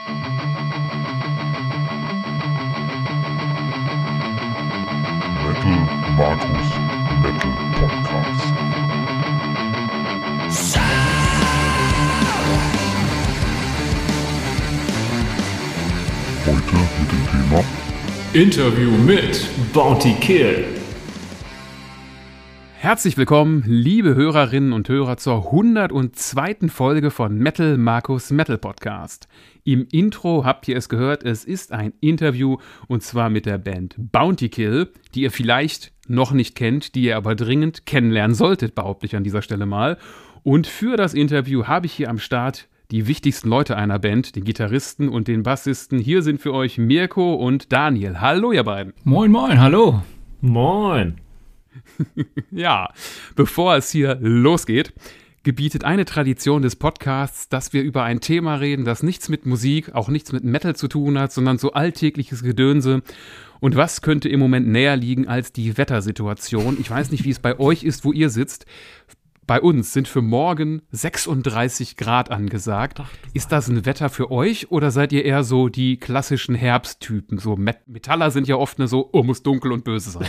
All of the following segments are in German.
Metal Markus Metal Podcast. Heute mit dem Thema Interview mit Bounty Kill. Herzlich willkommen, liebe Hörerinnen und Hörer, zur 102. Folge von Metal Markus Metal Podcast. Im Intro habt ihr es gehört, es ist ein Interview und zwar mit der Band Bounty Kill, die ihr vielleicht noch nicht kennt, die ihr aber dringend kennenlernen solltet, behaupte ich an dieser Stelle mal. Und für das Interview habe ich hier am Start die wichtigsten Leute einer Band, den Gitarristen und den Bassisten. Hier sind für euch Mirko und Daniel. Hallo ihr beiden. Moin, moin, hallo. Moin. Ja, bevor es hier losgeht, gebietet eine Tradition des Podcasts, dass wir über ein Thema reden, das nichts mit Musik, auch nichts mit Metal zu tun hat, sondern so alltägliches Gedönse. Und was könnte im Moment näher liegen als die Wettersituation? Ich weiß nicht, wie es bei euch ist, wo ihr sitzt. Bei uns sind für morgen 36 Grad angesagt. Ist das ein Wetter für euch oder seid ihr eher so die klassischen Herbsttypen? So Metaller sind ja oft so, muss dunkel und böse sein.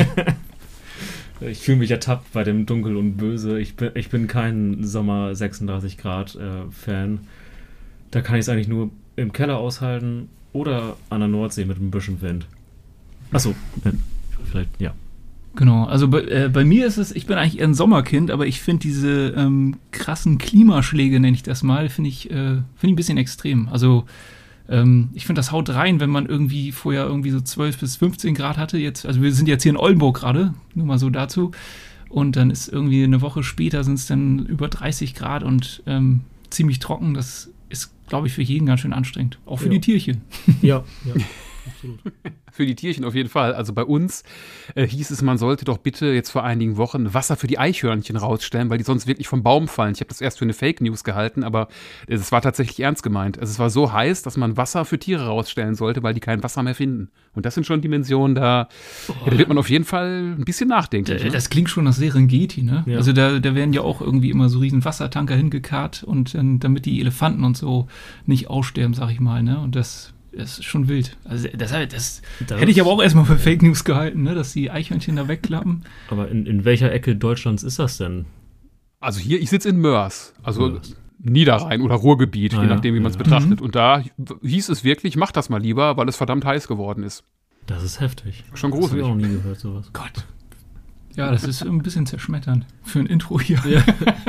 Ich fühle mich ertappt bei dem Dunkel und Böse. Ich bin kein Sommer 36 Grad Fan. Da kann ich es eigentlich nur im Keller aushalten oder an der Nordsee mit ein bisschen Wind. Achso, vielleicht, ja. Genau, also bei mir ist es, ich bin eigentlich eher ein Sommerkind, aber ich finde diese krassen Klimaschläge, nenne ich das mal, finde ich ein bisschen extrem. Also ich finde, das haut rein, wenn man irgendwie vorher irgendwie so 12 bis 15 Grad hatte. Jetzt, also wir sind jetzt hier in Oldenburg gerade, nur mal so dazu. Und dann ist irgendwie eine Woche später sind es dann über 30 Grad und ziemlich trocken. Das ist, glaube ich, für jeden ganz schön anstrengend. Auch für die Tierchen. Ja, absolut. Für die Tierchen auf jeden Fall. Also bei uns hieß es, man sollte doch bitte jetzt vor einigen Wochen Wasser für die Eichhörnchen rausstellen, weil die sonst wirklich vom Baum fallen. Ich habe das erst für eine Fake News gehalten, aber es war tatsächlich ernst gemeint. Also es war so heiß, dass man Wasser für Tiere rausstellen sollte, weil die kein Wasser mehr finden. Und das sind schon Dimensionen, da wird man auf jeden Fall ein bisschen nachdenklich. Das klingt schon nach Serengeti, ne? Ja. Also da werden ja auch irgendwie immer so riesen Wassertanker hingekarrt und damit die Elefanten und so nicht aussterben, sag ich mal, ne? Und das ist schon wild. Also das hätte ich aber auch erstmal für Fake News gehalten, ne? Dass die Eichhörnchen da wegklappen. Aber in welcher Ecke Deutschlands ist das denn? Also hier, ich sitze in Mörs, also Niederrhein oder Ruhrgebiet, je nachdem, wie man es betrachtet. Und da hieß es wirklich, mach das mal lieber, weil es verdammt heiß geworden ist. Das ist heftig. Schon Das habe gruselig. ich auch noch nie gehört, sowas. Gott. Ja, das ist ein bisschen zerschmetternd für ein Intro hier. Ja.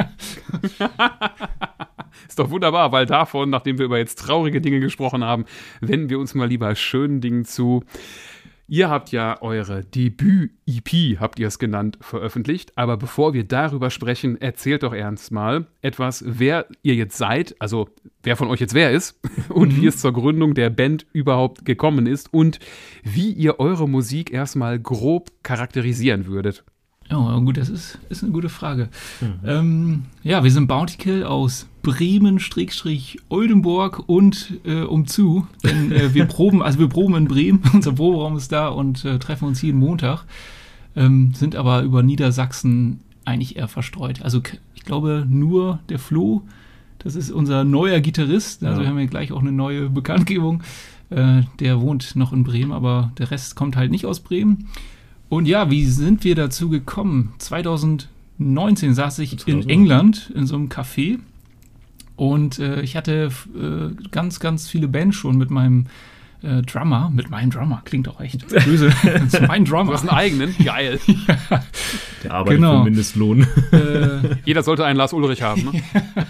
Ist doch wunderbar, weil davon, nachdem wir über jetzt traurige Dinge gesprochen haben, wenden wir uns mal lieber schönen Dingen zu. Ihr habt ja eure Debüt-EP, habt ihr es genannt, veröffentlicht. Aber bevor wir darüber sprechen, erzählt doch ernst mal etwas, wer ihr jetzt seid, also wer von euch jetzt wer ist und wie es zur Gründung der Band überhaupt gekommen ist und wie ihr eure Musik erstmal grob charakterisieren würdet. Ja, gut, das ist eine gute Frage. Ja, wir sind Bounty Kill aus Bremen-Oldenburg und umzu. Denn wir proben in Bremen, unser Proberaum ist da und treffen uns jeden Montag. Sind aber über Niedersachsen eigentlich eher verstreut. Also ich glaube nur der Flo, das ist unser neuer Gitarrist. Also wir haben ja gleich auch eine neue Bekanntgebung. Der wohnt noch in Bremen, aber der Rest kommt halt nicht aus Bremen. Und ja, wie sind wir dazu gekommen? 2019 saß ich in England in so einem Café und ich hatte ganz, ganz viele Bands schon mit meinem Drummer. Mit meinem Drummer, klingt auch echt böse. Das ist mein Drummer. Du hast einen eigenen? Geil. Ja. Der arbeitet für Mindestlohn. Jeder sollte einen Lars Ulrich haben, ne?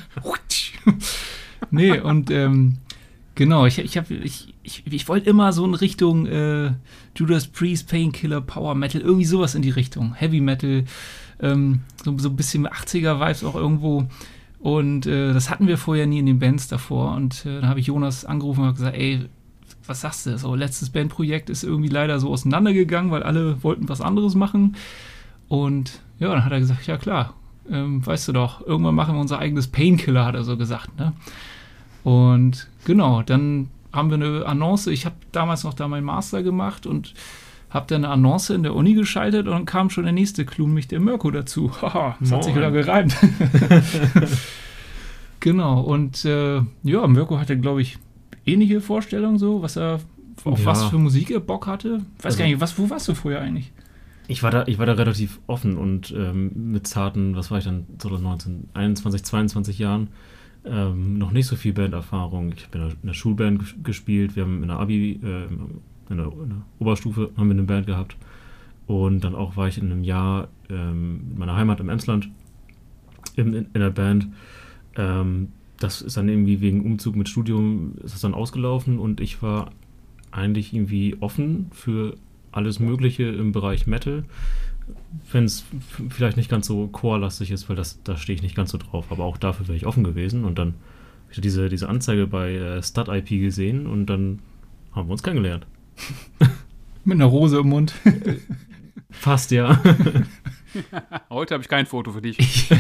Nee, und genau, ich wollte immer so in Richtung Judas Priest, Painkiller, Power Metal, irgendwie sowas in die Richtung. Heavy Metal, so ein bisschen 80er-Vibes auch irgendwo. Und das hatten wir vorher nie in den Bands davor. Und dann habe ich Jonas angerufen und gesagt, ey, was sagst du? So, letztes Bandprojekt ist irgendwie leider so auseinandergegangen, weil alle wollten was anderes machen. Und ja, dann hat er gesagt, ja klar, weißt du doch, irgendwann machen wir unser eigenes Painkiller, hat er so gesagt, ne? Und genau, dann haben wir eine Annonce. Ich habe damals noch da meinen Master gemacht und habe dann eine Annonce in der Uni geschaltet und dann kam schon der nächste Clou, nämlich der Mirko dazu. Haha, das hat sich wieder gereimt. Genau, und ja, Mirko hatte, glaube ich, ähnliche Vorstellung so, auf was für Musik er Bock hatte? Weiß gar nicht, wo warst du vorher eigentlich? Ich war da relativ offen und mit zarten, was war ich dann, 2019, 21, 22 Jahren, noch nicht so viel Banderfahrung. Ich habe in der Schulband gespielt, wir haben in der in der Oberstufe haben wir eine Band gehabt und dann auch war ich in einem Jahr in meiner Heimat im Emsland in der Band. Das ist dann irgendwie wegen Umzug mit Studium ist das dann ausgelaufen und ich war eigentlich irgendwie offen für alles Mögliche im Bereich Metal, wenn es vielleicht nicht ganz so chorlastig ist, weil da stehe ich nicht ganz so drauf, aber auch dafür wäre ich offen gewesen und dann habe ich diese Anzeige bei Stud.ip gesehen und dann haben wir uns kennengelernt. Mit einer Rose im Mund. Fast, ja. Heute habe ich kein Foto für dich.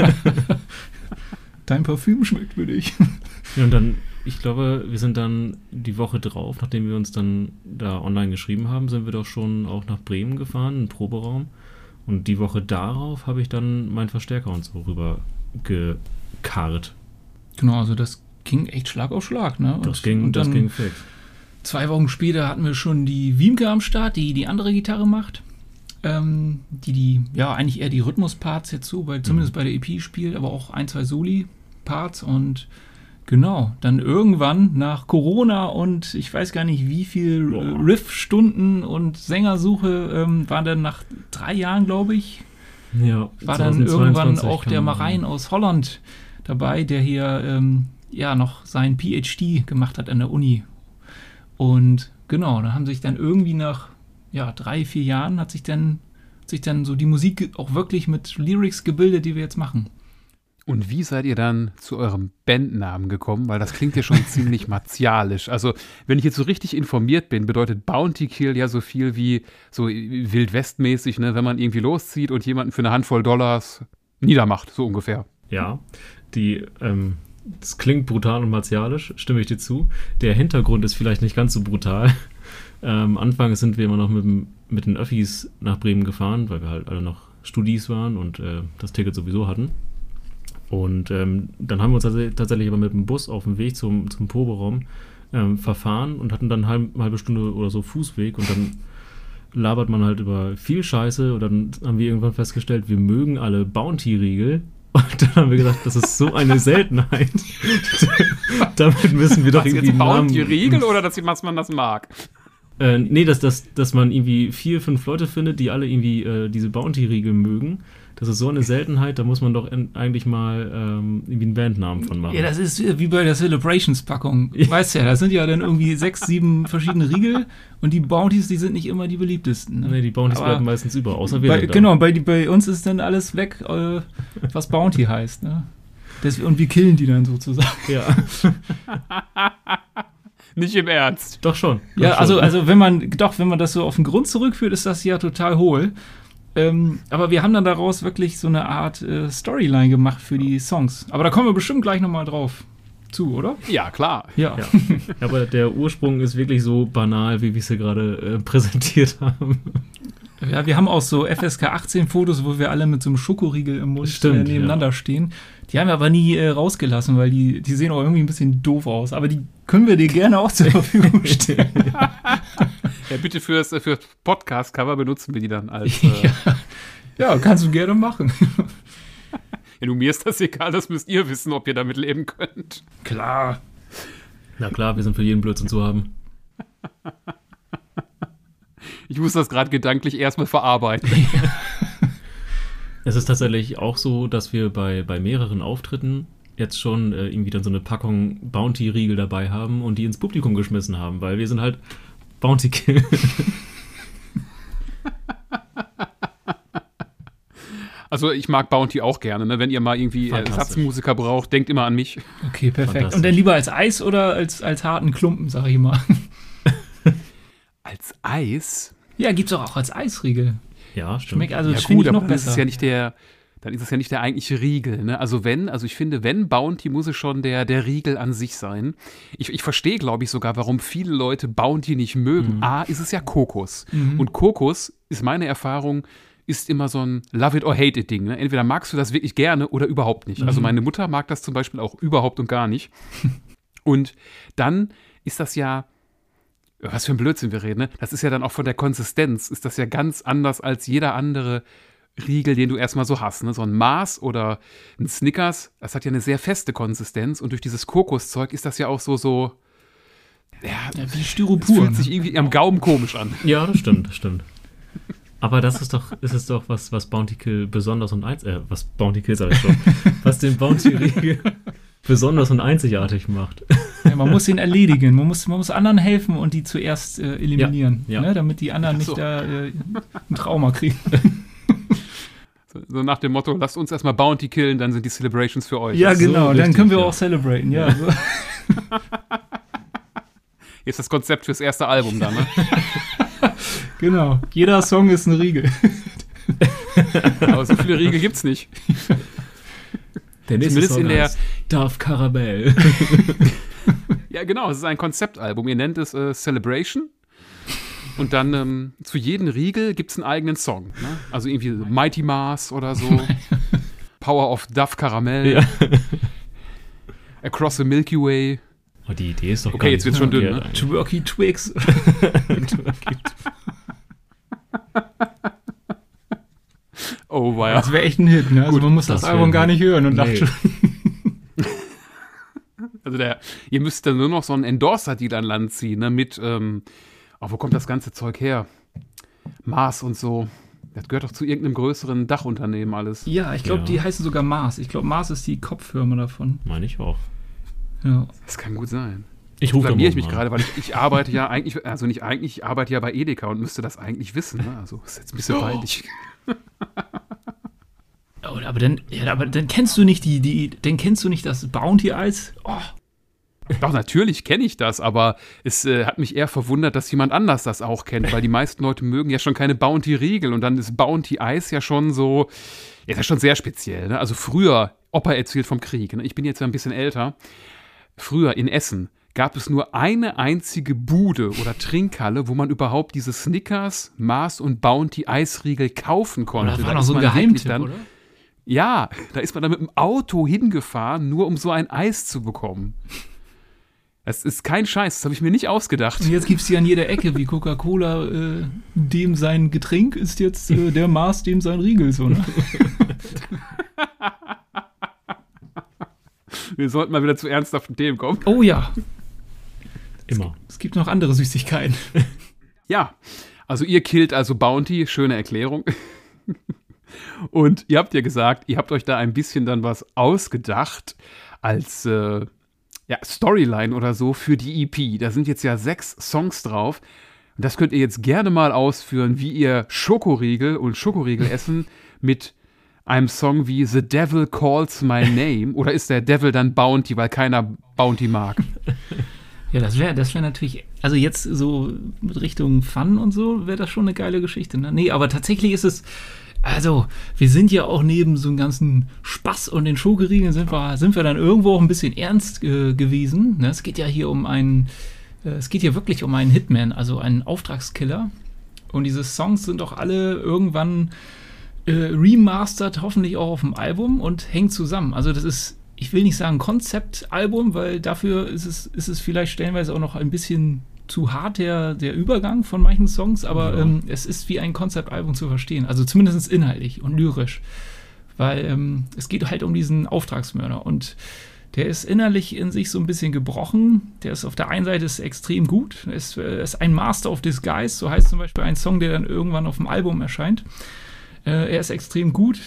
Dein Parfüm schmeckt für dich. Ja, und dann, ich glaube, wir sind dann die Woche drauf, nachdem wir uns dann da online geschrieben haben, sind wir doch schon auch nach Bremen gefahren, einen Proberaum. Und die Woche darauf habe ich dann meinen Verstärker und so rüber gekarrt. Genau, also das ging echt Schlag auf Schlag, ne? Das ging fix. 2 Wochen später hatten wir schon die Wiemke am Start, die andere Gitarre macht. Die eigentlich eher die Rhythmusparts jetzt so, zumindest bei der EP spielt, aber auch 1, 2 Soli-Parts und genau, dann irgendwann nach Corona und ich weiß gar nicht wie viel Riff-Stunden und Sängersuche war dann nach 3 Jahren, glaube ich, war dann irgendwann auch der Marein aus Holland dabei, der hier noch sein PhD gemacht hat an der Uni. Und genau, da haben sich dann irgendwie nach 3, 4 Jahren hat sich dann so die Musik auch wirklich mit Lyrics gebildet, die wir jetzt machen. Und wie seid ihr dann zu eurem Bandnamen gekommen? Weil das klingt ja schon ziemlich martialisch. Also, wenn ich jetzt so richtig informiert bin, bedeutet Bounty Kill ja so viel wie so Wildwestmäßig, ne? Wenn man irgendwie loszieht und jemanden für eine Handvoll Dollars niedermacht, so ungefähr. Ja, das klingt brutal und martialisch, stimme ich dir zu. Der Hintergrund ist vielleicht nicht ganz so brutal. Anfangs sind wir immer noch mit den Öffis nach Bremen gefahren, weil wir halt alle noch Studis waren und das Ticket sowieso hatten. Und dann haben wir uns tatsächlich aber mit dem Bus auf dem Weg zum Proberaum verfahren und hatten dann eine halbe Stunde oder so Fußweg und dann labert man halt über viel Scheiße und dann haben wir irgendwann festgestellt, wir mögen alle Bounty-Riegel. Und dann haben wir gesagt, das ist so eine Seltenheit. Damit müssen wir doch irgendwie einen Namen... Bounty-Riegel oder dass man das mag? Nee, dass man irgendwie 4, 5 Leute findet, die alle irgendwie diese Bounty-Riegel mögen. Das ist so eine Seltenheit, da muss man doch eigentlich mal irgendwie einen Bandnamen von machen. Ja, das ist wie bei der Celebrations-Packung. Weißt ja, da sind ja dann irgendwie 6, 7 verschiedene Riegel und die Bounties, die sind nicht immer die beliebtesten. Ne? Nee, die Bounties bleiben meistens über, außer wir. Genau, bei uns ist dann alles weg, was Bounty heißt. Ne? Und wir killen die dann sozusagen. Ja. Nicht im Ernst. Doch schon. Ja, also wenn man das so auf den Grund zurückführt, ist das ja total hohl. Aber wir haben dann daraus wirklich so eine Art Storyline gemacht für die Songs. Aber da kommen wir bestimmt gleich nochmal drauf zu, oder? Ja, klar. Ja. Aber der Ursprung ist wirklich so banal, wie wir es hier gerade präsentiert haben. Ja, wir haben auch so FSK 18 Fotos, wo wir alle mit so einem Schokoriegel im Mund nebeneinander stehen. Die haben wir aber nie rausgelassen, weil die sehen auch irgendwie ein bisschen doof aus. Aber die können wir dir gerne auch zur Verfügung stellen. Ja, bitte für Podcast-Cover benutzen wir die dann als... Ja, kannst du gerne machen. Ja, mir ist das egal, das müsst ihr wissen, ob ihr damit leben könnt. Klar. Na klar, wir sind für jeden Blödsinn zu haben. Ich muss das gerade gedanklich erstmal verarbeiten. Es ist tatsächlich auch so, dass wir bei mehreren Auftritten jetzt schon irgendwie dann so eine Packung Bounty-Riegel dabei haben und die ins Publikum geschmissen haben, weil wir sind halt Bounty Kill. Also ich mag Bounty auch gerne, ne? Wenn ihr mal irgendwie Ersatzmusiker braucht, denkt immer an mich. Okay, perfekt. Und dann lieber als Eis oder als harten Klumpen, sag ich mal. Als Eis? Ja, gibt's auch als Eisriegel. Ja, stimmt. Schmeckt also ja, gut, aber das ist ja nicht dann ist es ja nicht der eigentliche Riegel, ne? Also ich finde, wenn Bounty, muss es schon der Riegel an sich sein. Ich verstehe, glaube ich, sogar, warum viele Leute Bounty nicht mögen. A, ist es ja Kokos. Und Kokos, ist meine Erfahrung, ist immer so ein Love-it-or-hate-it-Ding. Ne? Entweder magst du das wirklich gerne oder überhaupt nicht. Also meine Mutter mag das zum Beispiel auch überhaupt und gar nicht. Und dann ist das ja, was für ein Blödsinn wir reden, ne? Das ist ja dann auch von der Konsistenz, ist das ja ganz anders als jeder andere Riegel, den du erstmal so hast. Ne? So ein Mars oder ein Snickers, das hat ja eine sehr feste Konsistenz und durch dieses Kokoszeug ist das ja auch so wie Styropor. Es fühlt sich irgendwie am Gaumen komisch an. Ja, das stimmt. Aber das ist es doch was Bounty Kill besonders und was Bounty Kill sag ich schon, was den Bounty-Riegel besonders und einzigartig macht. Ja, man muss ihn erledigen, man muss anderen helfen und die zuerst eliminieren, Ja. Ne? Damit die anderen nicht da ein Trauma kriegen. So nach dem Motto, lasst uns erstmal Bounty killen, dann sind die Celebrations für euch. Ja, so genau, dann richtig, können wir ja. auch celebraten, ja. So. Hier ist das Konzept fürs erste Album dann, ne? Genau, jeder Song ist ein Riegel. Aber so viele Riegel gibt's nicht. Der nächste Zumindest Song in der- heißt Darth Caramel. Ja, genau, es ist ein Konzeptalbum. Ihr nennt es Celebration. Und dann zu jedem Riegel gibt es einen eigenen Song. Ne? Also irgendwie Mighty Mars oder so. Power of Duff Caramel. Ja. Across the Milky Way. Oh, die Idee ist doch Okay, gar jetzt nicht wird's schon dünn, verkehrt ne? Twerky Twix. Oh, war ja. Das wäre echt ein Hit, ne? Also Gut, man muss das das Album wär gar ein nicht hören und Nee. lacht schon. Also ihr müsst dann nur noch so einen Endorser-Deal an Land ziehen, ne? Mit, wo kommt das ganze Zeug her? Mars und so. Das gehört doch zu irgendeinem größeren Dachunternehmen alles. Ja, ich glaube, Ja. die heißen sogar Mars. Ich glaube, Mars ist die Kopffirma davon. Meine ich auch. Ja. Das kann gut sein. Ich rufe Blamier ich mich gerade, weil ich arbeite ja eigentlich, ich arbeite ja bei Edeka und müsste das eigentlich wissen. Ne? Also ist jetzt ein bisschen peinlich. Oh, aber dann kennst du nicht dann kennst du nicht das Bounty-Eis? Oh, Doch, natürlich kenne ich das, aber es hat mich eher verwundert, dass jemand anders das auch kennt, weil die meisten Leute mögen ja schon keine Bounty-Riegel und dann ist Bounty-Eis ja schon so, ja, ist ja schon sehr speziell. Ne? Also früher, Opa erzählt vom Krieg, ne? Ich bin jetzt ja ein bisschen älter, früher in Essen gab es nur eine einzige Bude oder Trinkhalle, wo man überhaupt diese Snickers, Mars und Bounty-Eisriegel kaufen konnte. das war Da noch ist so ein man wirklich Geheimtipp, dann, oder? Ja, da ist man dann mit dem Auto hingefahren, nur um so ein Eis zu bekommen. Das ist kein Scheiß, das habe ich mir nicht ausgedacht. Und jetzt gibt es die an jeder Ecke, wie Coca-Cola, dem sein Getränk ist jetzt der Mars, dem sein Riegel. So, ne? Wir sollten mal wieder zu ernsthaften Themen kommen. Oh ja, Immer. es gibt noch andere Süßigkeiten. Ja, also ihr killt also Bounty, schöne Erklärung. Und ihr habt ja gesagt, ihr habt euch da ein bisschen dann was ausgedacht als Storyline oder so für die EP. Da sind jetzt ja 6 Songs drauf. Und das könnt ihr jetzt gerne mal ausführen, wie ihr Schokoriegel und Schokoriegel essen mit einem Song wie The Devil Calls My Name. Oder ist der Devil dann Bounty, weil keiner Bounty mag? Ja, das wär natürlich, also jetzt so mit Richtung Fun und so, wäre das schon eine geile Geschichte. Ne? Nee, aber tatsächlich ist es, also wir sind ja auch neben so einem ganzen Spaß und den Schokoriegeln sind wir dann irgendwo auch ein bisschen ernst gewesen. Ne? Es geht ja hier wirklich um einen Hitman, also einen Auftragskiller. Und diese Songs sind auch alle irgendwann remastered, hoffentlich auch auf dem Album und hängen zusammen. Also das ist, ich will nicht sagen Konzeptalbum, weil dafür ist es vielleicht stellenweise auch noch ein bisschen zu hart, der Übergang von manchen Songs, aber Ja. es ist wie ein Konzeptalbum zu verstehen. Also zumindest inhaltlich und lyrisch. Weil es geht halt um diesen Auftragsmörder und der ist innerlich in sich so ein bisschen gebrochen. Der ist auf der einen Seite ist extrem gut. Er ist ein Master of Disguise, so heißt zum Beispiel ein Song, der dann irgendwann auf dem Album erscheint. Er ist extrem gut.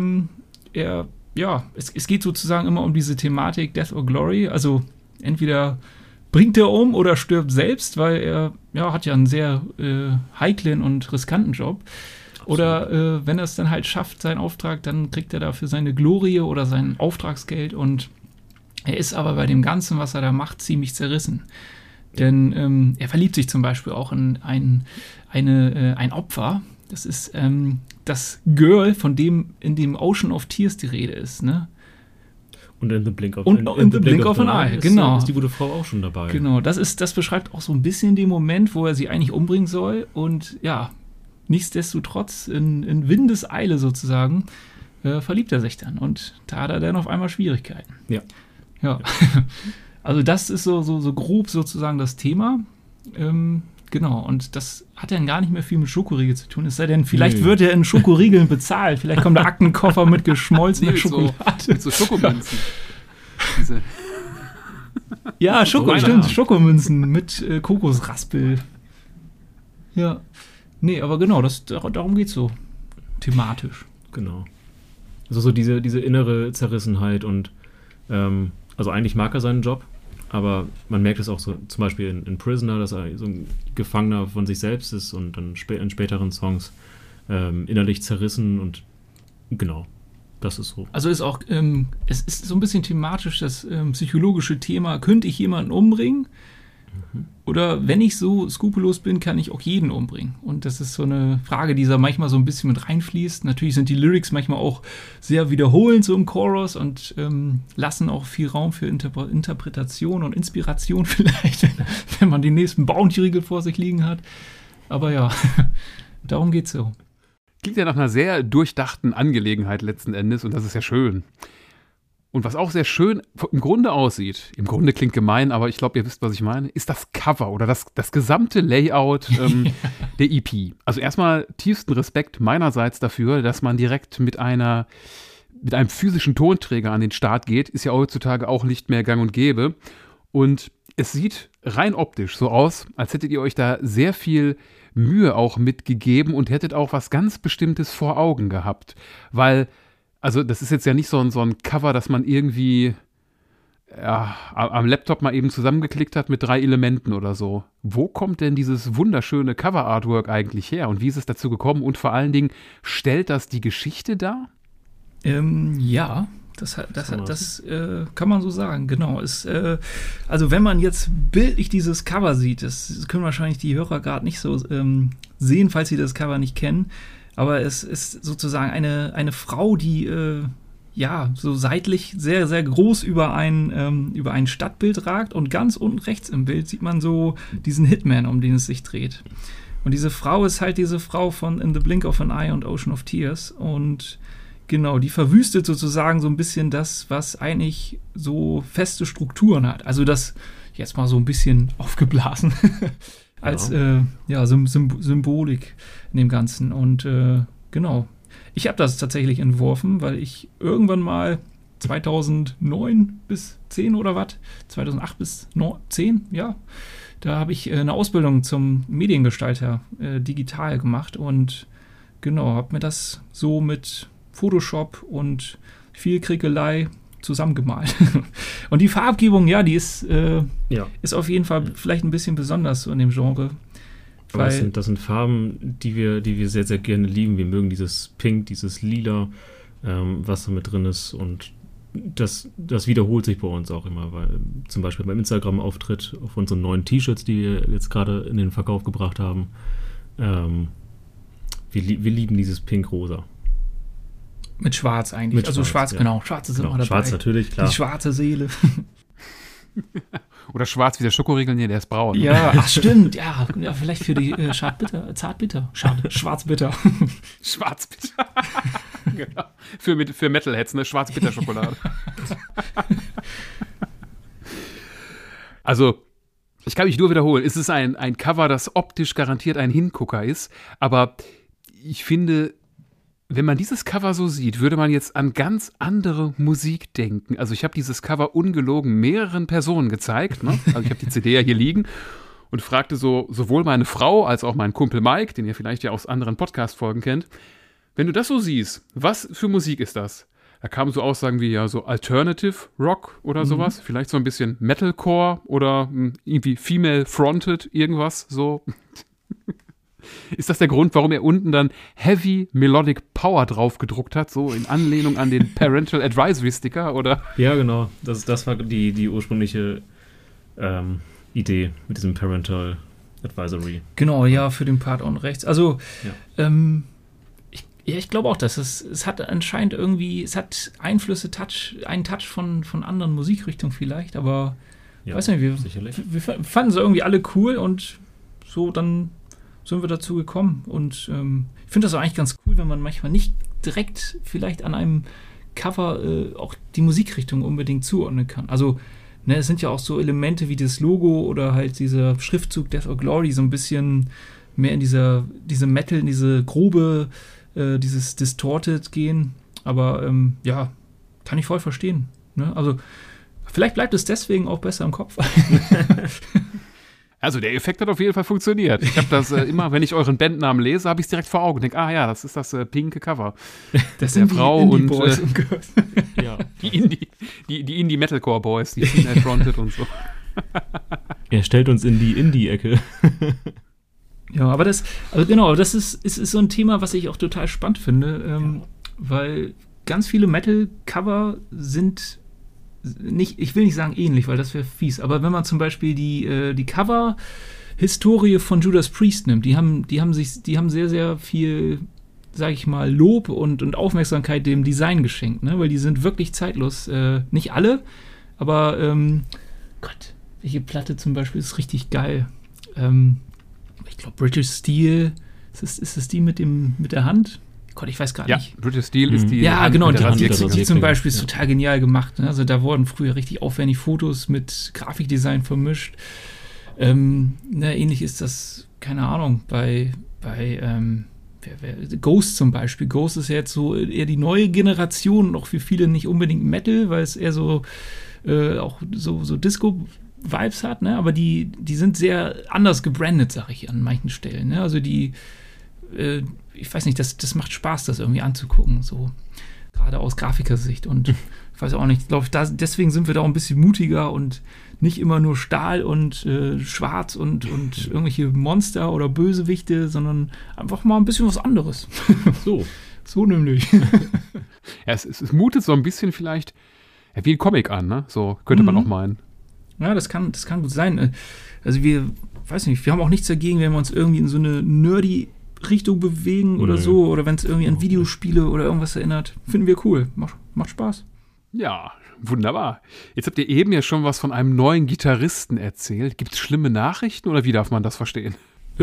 Es geht sozusagen immer um diese Thematik Death or Glory. Also entweder bringt er um oder stirbt selbst, weil er hat ja einen sehr heiklen und riskanten Job. Oder wenn er es dann halt schafft, seinen Auftrag, dann kriegt er dafür seine Glorie oder sein Auftragsgeld. Und er ist aber bei dem Ganzen, was er da macht, ziemlich zerrissen. Denn er verliebt sich zum Beispiel auch in ein Opfer. Das ist das Girl, von dem in dem Ocean of Tears die Rede ist, ne? Und in The Blink of an Eye, genau. Ist die gute Frau auch schon dabei. Genau, das beschreibt auch so ein bisschen den Moment, wo er sie eigentlich umbringen soll. Und ja, nichtsdestotrotz, in Windeseile sozusagen, verliebt er sich dann. Und da hat er dann auf einmal Schwierigkeiten. Ja. Ja. Also das ist so grob sozusagen das Thema. Genau, und das hat dann gar nicht mehr viel mit Schokoriegel zu tun. Es sei denn, vielleicht wird er in Schokoriegeln bezahlt. Vielleicht kommt der Aktenkoffer mit geschmolzener Schokolade. Mit so Schokomünzen. Diese Ja, So stimmt, Schokomünzen mit Kokosraspel. Ja. Nee, aber genau, darum geht's so. Thematisch. Genau. Also so diese innere Zerrissenheit und also eigentlich mag er seinen Job, aber man merkt es auch so zum Beispiel in Prisoner, dass er so ein Gefangener von sich selbst ist und dann in späteren Songs innerlich zerrissen und genau, das ist so. Also ist auch, es ist so ein bisschen thematisch das psychologische Thema, könnte ich jemanden umbringen? Oder wenn ich so skrupellos bin, kann ich auch jeden umbringen. Und das ist so eine Frage, die da manchmal so ein bisschen mit reinfließt. Natürlich sind die Lyrics manchmal auch sehr wiederholend so im Chorus und lassen auch viel Raum für Interpretation und Inspiration vielleicht, wenn man den nächsten Bounty-Riegel vor sich liegen hat. Aber ja, darum geht's so. klingt ja nach einer sehr durchdachten Angelegenheit letzten Endes und das ist ja schön. Und was auch sehr schön im Grunde aussieht, im Grunde klingt gemein, aber ich glaube, ihr wisst, was ich meine, ist das Cover oder das gesamte Layout der EP. Also erstmal tiefsten Respekt meinerseits dafür, dass man direkt mit einem physischen Tonträger an den Start geht, ist ja heutzutage auch nicht mehr gang und gäbe. Und es sieht rein optisch so aus, als hättet ihr euch da sehr viel Mühe auch mitgegeben und hättet auch was ganz Bestimmtes vor Augen gehabt. Weil also das ist jetzt ja nicht so ein Cover, das man irgendwie am Laptop mal eben zusammengeklickt hat mit 3 Elementen oder so. Wo kommt denn dieses wunderschöne Cover-Artwork eigentlich her und wie ist es dazu gekommen? Und vor allen Dingen, stellt das die Geschichte dar? Ja, das kann man so sagen, genau. Also wenn man jetzt bildlich dieses Cover sieht, das können wahrscheinlich die Hörer gerade nicht so sehen, falls sie das Cover nicht kennen. Aber es ist sozusagen eine Frau, die so seitlich sehr, sehr groß über ein Stadtbild ragt und ganz unten rechts im Bild sieht man so diesen Hitman, um den es sich dreht. Und diese Frau ist halt diese Frau von In the Blink of an Eye und Ocean of Tears und genau, die verwüstet sozusagen so ein bisschen das, was eigentlich so feste Strukturen hat. Also das jetzt mal so ein bisschen aufgeblasen. Als Symbolik in dem Ganzen. Und genau, ich habe das tatsächlich entworfen, weil ich irgendwann mal 2009 bis 10 oder was, 2008 bis 10, ja, da habe ich eine Ausbildung zum Mediengestalter digital gemacht und genau, habe mir das so mit Photoshop und viel Kriegelei zusammengemalt. Und die Farbgebung, ja, die ist auf jeden Fall vielleicht ein bisschen besonders so in dem Genre. Aber das sind Farben, die wir sehr, sehr gerne lieben. Wir mögen dieses Pink, dieses Lila, was da mit drin ist. Und das wiederholt sich bei uns auch immer, weil zum Beispiel beim Instagram-Auftritt auf unseren neuen T-Shirts, die wir jetzt gerade in den Verkauf gebracht haben, wir lieben dieses Pink-Rosa. Mit Schwarz eigentlich. Mit also Schwarz, ja. genau. Schwarz ist immer dabei. Schwarz natürlich, klar. Die schwarze Seele. Oder schwarz wie der Schokoriegel, nee, der ist braun. Ja, ach stimmt. Ja, vielleicht für die Zartbitter. Schade, Schwarzbitter. Schwarzbitter. Genau. Für Metalheads, ne? Schwarzbitter-Schokolade. Also, ich kann mich nur wiederholen. Es ist ein Cover, das optisch garantiert ein Hingucker ist. Aber ich finde, wenn man dieses Cover so sieht, würde man jetzt an ganz andere Musik denken. Also ich habe dieses Cover ungelogen mehreren Personen gezeigt. Ne? Also ich habe die CD ja hier liegen und fragte sowohl meine Frau als auch meinen Kumpel Mike, den ihr vielleicht ja aus anderen Podcast-Folgen kennt, wenn du das so siehst, was für Musik ist das? Da kamen so Aussagen wie ja so Alternative Rock oder sowas, vielleicht so ein bisschen Metalcore oder irgendwie Female-Fronted irgendwas so. Ist das der Grund, warum er unten dann Heavy Melodic Power drauf gedruckt hat, so in Anlehnung an den Parental Advisory Sticker, oder? Ja, genau. Das war die ursprüngliche Idee mit diesem Parental Advisory. Genau, ja, für den Part unten rechts. Also, Ja. ich glaube auch, dass es hat anscheinend irgendwie, es hat Einflüsse, einen Touch von anderen Musikrichtungen vielleicht, aber Ja, weiß nicht, sicherlich. wir fanden sie irgendwie alle cool und so dann sind wir dazu gekommen. Und ich finde das auch eigentlich ganz cool, wenn man manchmal nicht direkt vielleicht an einem Cover auch die Musikrichtung unbedingt zuordnen kann. Also ne, es sind ja auch so Elemente wie das Logo oder halt dieser Schriftzug Death or Glory so ein bisschen mehr in diese Metal, in diese grobe, dieses Distorted gehen. Aber ja, kann ich voll verstehen. Ne? Also vielleicht bleibt es deswegen auch besser im Kopf. Also der Effekt hat auf jeden Fall funktioniert. Ich habe das immer, wenn ich euren Bandnamen lese, habe ich es direkt vor Augen. Denke, ja, das ist das pinke Cover. Das der sind Frau die und Boys und Girls. ja, die Indie-Metalcore-Boys, die Female Fronted und so. Er stellt uns in die Indie-Ecke. Ja, aber das ist so ein Thema, was ich auch total spannend finde, weil ganz viele Metal-Cover sind nicht, ich will nicht sagen ähnlich, weil das wäre fies, aber wenn man zum Beispiel die Cover-Historie von Judas Priest nimmt, die haben sehr, sehr viel, sag ich mal, Lob und Aufmerksamkeit dem Design geschenkt, ne? Weil die sind wirklich zeitlos. Nicht alle, aber Gott, welche Platte zum Beispiel ist richtig geil? Ich glaube, British Steel, ist es die mit der Hand? Gott, ich weiß gar nicht. Ja, British Steel ist die. Ja, genau, die zum Beispiel ist ja. total genial gemacht. Ne? Also da wurden früher richtig aufwendig Fotos mit Grafikdesign vermischt. Ähnlich ist das, keine Ahnung, bei Ghost zum Beispiel. Ghost ist ja jetzt so eher die neue Generation und auch für viele nicht unbedingt Metal, weil es eher so auch so Disco-Vibes hat, ne? Aber die sind sehr anders gebrandet, sag ich an manchen Stellen. Ne? Also ich weiß nicht, das macht Spaß, das irgendwie anzugucken, so gerade aus Grafikersicht und ich weiß auch nicht, ich glaube, deswegen sind wir da auch ein bisschen mutiger und nicht immer nur Stahl und Schwarz und irgendwelche Monster oder Bösewichte, sondern einfach mal ein bisschen was anderes. So nämlich. Ja, es mutet so ein bisschen vielleicht wie ein Comic an, ne? So könnte man auch meinen. Ja, das kann gut sein. Also wir haben auch nichts dagegen, wenn wir uns irgendwie in so eine nerdy Richtung bewegen oder so, oder wenn es irgendwie an Videospiele oder irgendwas erinnert. Finden wir cool. Macht Spaß. Ja, wunderbar. Jetzt habt ihr eben ja schon was von einem neuen Gitarristen erzählt. Gibt es schlimme Nachrichten oder wie darf man das verstehen?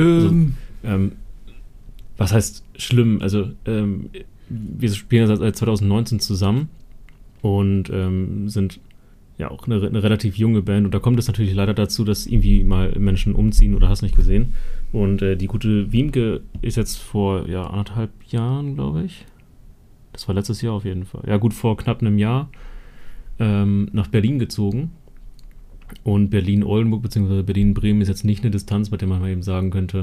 Was heißt schlimm? Also, wir spielen seit 2019 zusammen und sind ja auch eine relativ junge Band und da kommt es natürlich leider dazu, dass irgendwie mal Menschen umziehen oder hast nicht gesehen. Und die gute Wiemke ist jetzt vor 1,5 Jahren, glaube ich. Das war letztes Jahr auf jeden Fall. Ja, gut, vor knapp einem Jahr nach Berlin gezogen. Und Berlin-Oldenburg bzw. Berlin-Bremen ist jetzt nicht eine Distanz, bei der man mal eben sagen könnte,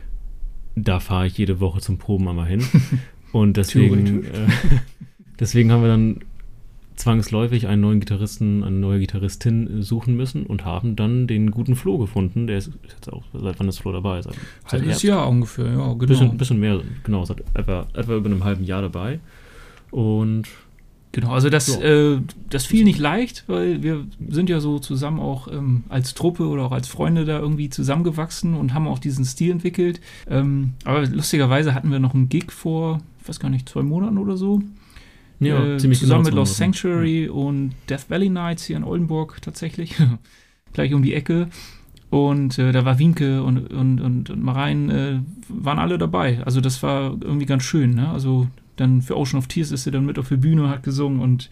da fahre ich jede Woche zum Proben einmal hin. Und deswegen haben wir dann zwangsläufig einen neuen Gitarristen, eine neue Gitarristin suchen müssen und haben dann den guten Flo gefunden. Der ist jetzt auch, seit wann ist Flo dabei? Seit halbes Jahr ungefähr, ja, genau. Bisschen mehr, genau, seit etwa über einem halben Jahr dabei. Und genau, also das fiel nicht leicht, weil wir sind ja so zusammen auch als Truppe oder auch als Freunde da irgendwie zusammengewachsen und haben auch diesen Stil entwickelt. Aber lustigerweise hatten wir noch einen Gig vor, ich weiß gar nicht, 2 Monaten oder so. Ja, ziemlich zusammen genau mit Lost Sanctuary und Death Valley Nights hier in Oldenburg tatsächlich. Gleich um die Ecke. Und da war Wiemke und Marein waren alle dabei. Also das war irgendwie ganz schön. Ne? Also dann für Ocean of Tears ist sie dann mit auf der Bühne, hat gesungen und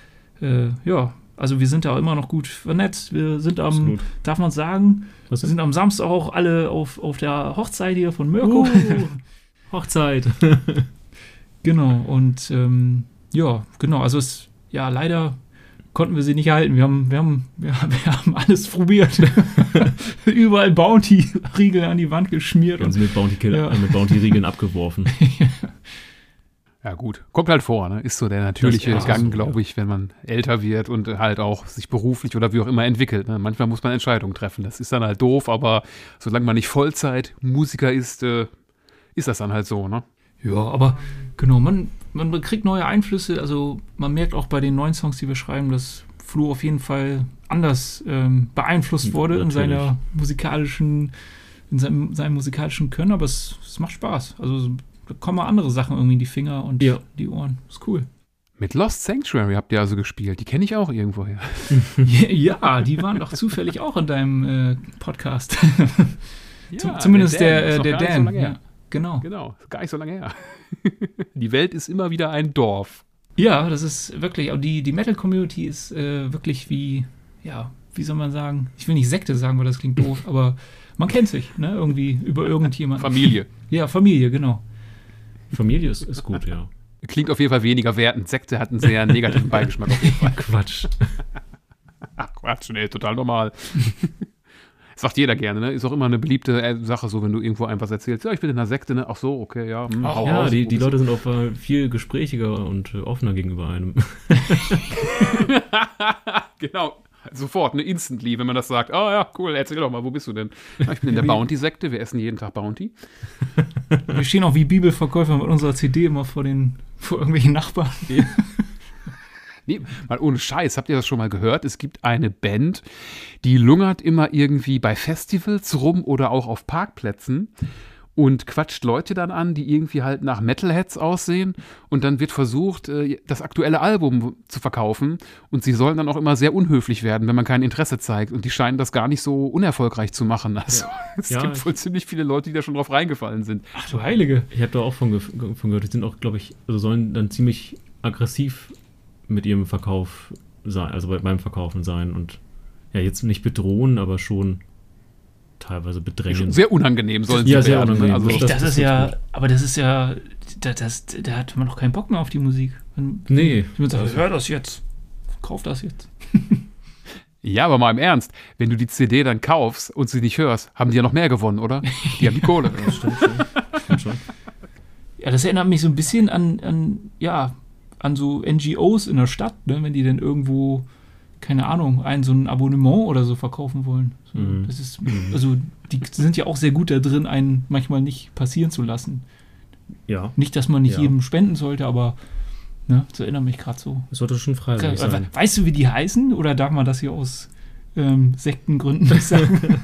also wir sind da immer noch gut vernetzt. Wir sind darf man sagen, wir sind am Samstag auch alle auf der Hochzeit hier von Mirko. Hochzeit. Genau, und genau, also leider konnten wir sie nicht halten. Wir haben alles probiert. Überall Bounty-Riegel an die Wand geschmiert. Und mit Bounty-Riegeln abgeworfen. Ja gut, kommt halt vor, ne? Ist so der natürliche Gang, glaube ich, wenn man älter wird und halt auch sich beruflich oder wie auch immer entwickelt. Ne? Manchmal muss man Entscheidungen treffen. Das ist dann halt doof, aber solange man nicht Vollzeit-Musiker ist, ist das dann halt so, ne? Ja, aber genau, man kriegt neue Einflüsse. Also man merkt auch bei den neuen Songs, die wir schreiben, dass Flo auf jeden Fall anders beeinflusst wurde in seinem musikalischen Können, aber es macht Spaß. Also da kommen mal andere Sachen irgendwie in die Finger und die Ohren. Ist cool. Mit Lost Sanctuary habt ihr also gespielt. Die kenne ich auch irgendwoher. Ja, die waren doch zufällig auch in deinem Podcast. Ja, zumindest der Dan. Ja, genau, gar nicht so lange her. Die Welt ist immer wieder ein Dorf. Ja, das ist wirklich, die Metal-Community ist wirklich wie wie soll man sagen, ich will nicht Sekte sagen, weil das klingt doof, aber man kennt sich, ne, irgendwie über irgendjemanden. Familie. Ja, Familie, genau. Familie ist gut, ja. Klingt auf jeden Fall weniger wertend. Sekte hat einen sehr negativen Beigeschmack auf jeden Fall. Quatsch. Ach Quatsch, nee, total normal. Das sagt jeder gerne, ne? Ist auch immer eine beliebte Sache, so wenn du irgendwo einfach erzählst, ja, ich bin in einer Sekte, ne? Ach so, okay, ja. Hau Ja, raus, die Leute sind auch viel gesprächiger und offener gegenüber einem. Genau, sofort, ne? Instantly, wenn man das sagt. Oh ja, cool, erzähl doch mal, wo bist du denn? Ja, ich bin in der Bounty-Sekte, wir essen jeden Tag Bounty. Wir stehen auch wie Bibelverkäufer mit unserer CD immer vor irgendwelchen Nachbarn. Nee, mal ohne Scheiß, habt ihr das schon mal gehört? Es gibt eine Band, die lungert immer irgendwie bei Festivals rum oder auch auf Parkplätzen und quatscht Leute dann an, die irgendwie halt nach Metalheads aussehen und dann wird versucht, das aktuelle Album zu verkaufen und sie sollen dann auch immer sehr unhöflich werden, wenn man kein Interesse zeigt und die scheinen das gar nicht so unerfolgreich zu machen. Also es gibt wohl ziemlich viele Leute, die da schon drauf reingefallen sind. Ach du Heilige. Ich habe da auch von gehört, die sind auch, glaube ich, also sollen dann ziemlich aggressiv mit ihrem Verkauf sein, also beim Verkaufen sein und ja, jetzt nicht bedrohen, aber schon teilweise bedrängen. Sehr unangenehm sollen sie ja, sehr werden. unangenehm. Also, Das ist ja, aber das ist ja, da hat man doch keinen Bock mehr auf die Musik. Nee. Ich würde sagen, hör das jetzt, kauf das jetzt. ja, aber mal im Ernst, wenn du die CD dann kaufst und sie nicht hörst, haben die ja noch mehr gewonnen, oder? Die haben die Kohle. Das stimmt schon. Ja, das erinnert mich so ein bisschen an so NGOs in der Stadt, ne, wenn die dann irgendwo, keine Ahnung, so ein Abonnement oder so verkaufen wollen. So, das ist, also die sind ja auch sehr gut da drin, einen manchmal nicht passieren zu lassen. Ja. Nicht, dass man nicht jedem spenden sollte, aber ne, das erinnert mich gerade so. Es sollte schon freiwillig sein. Weißt du, wie die heißen? Oder darf man das hier aus Sektengründen nicht sagen?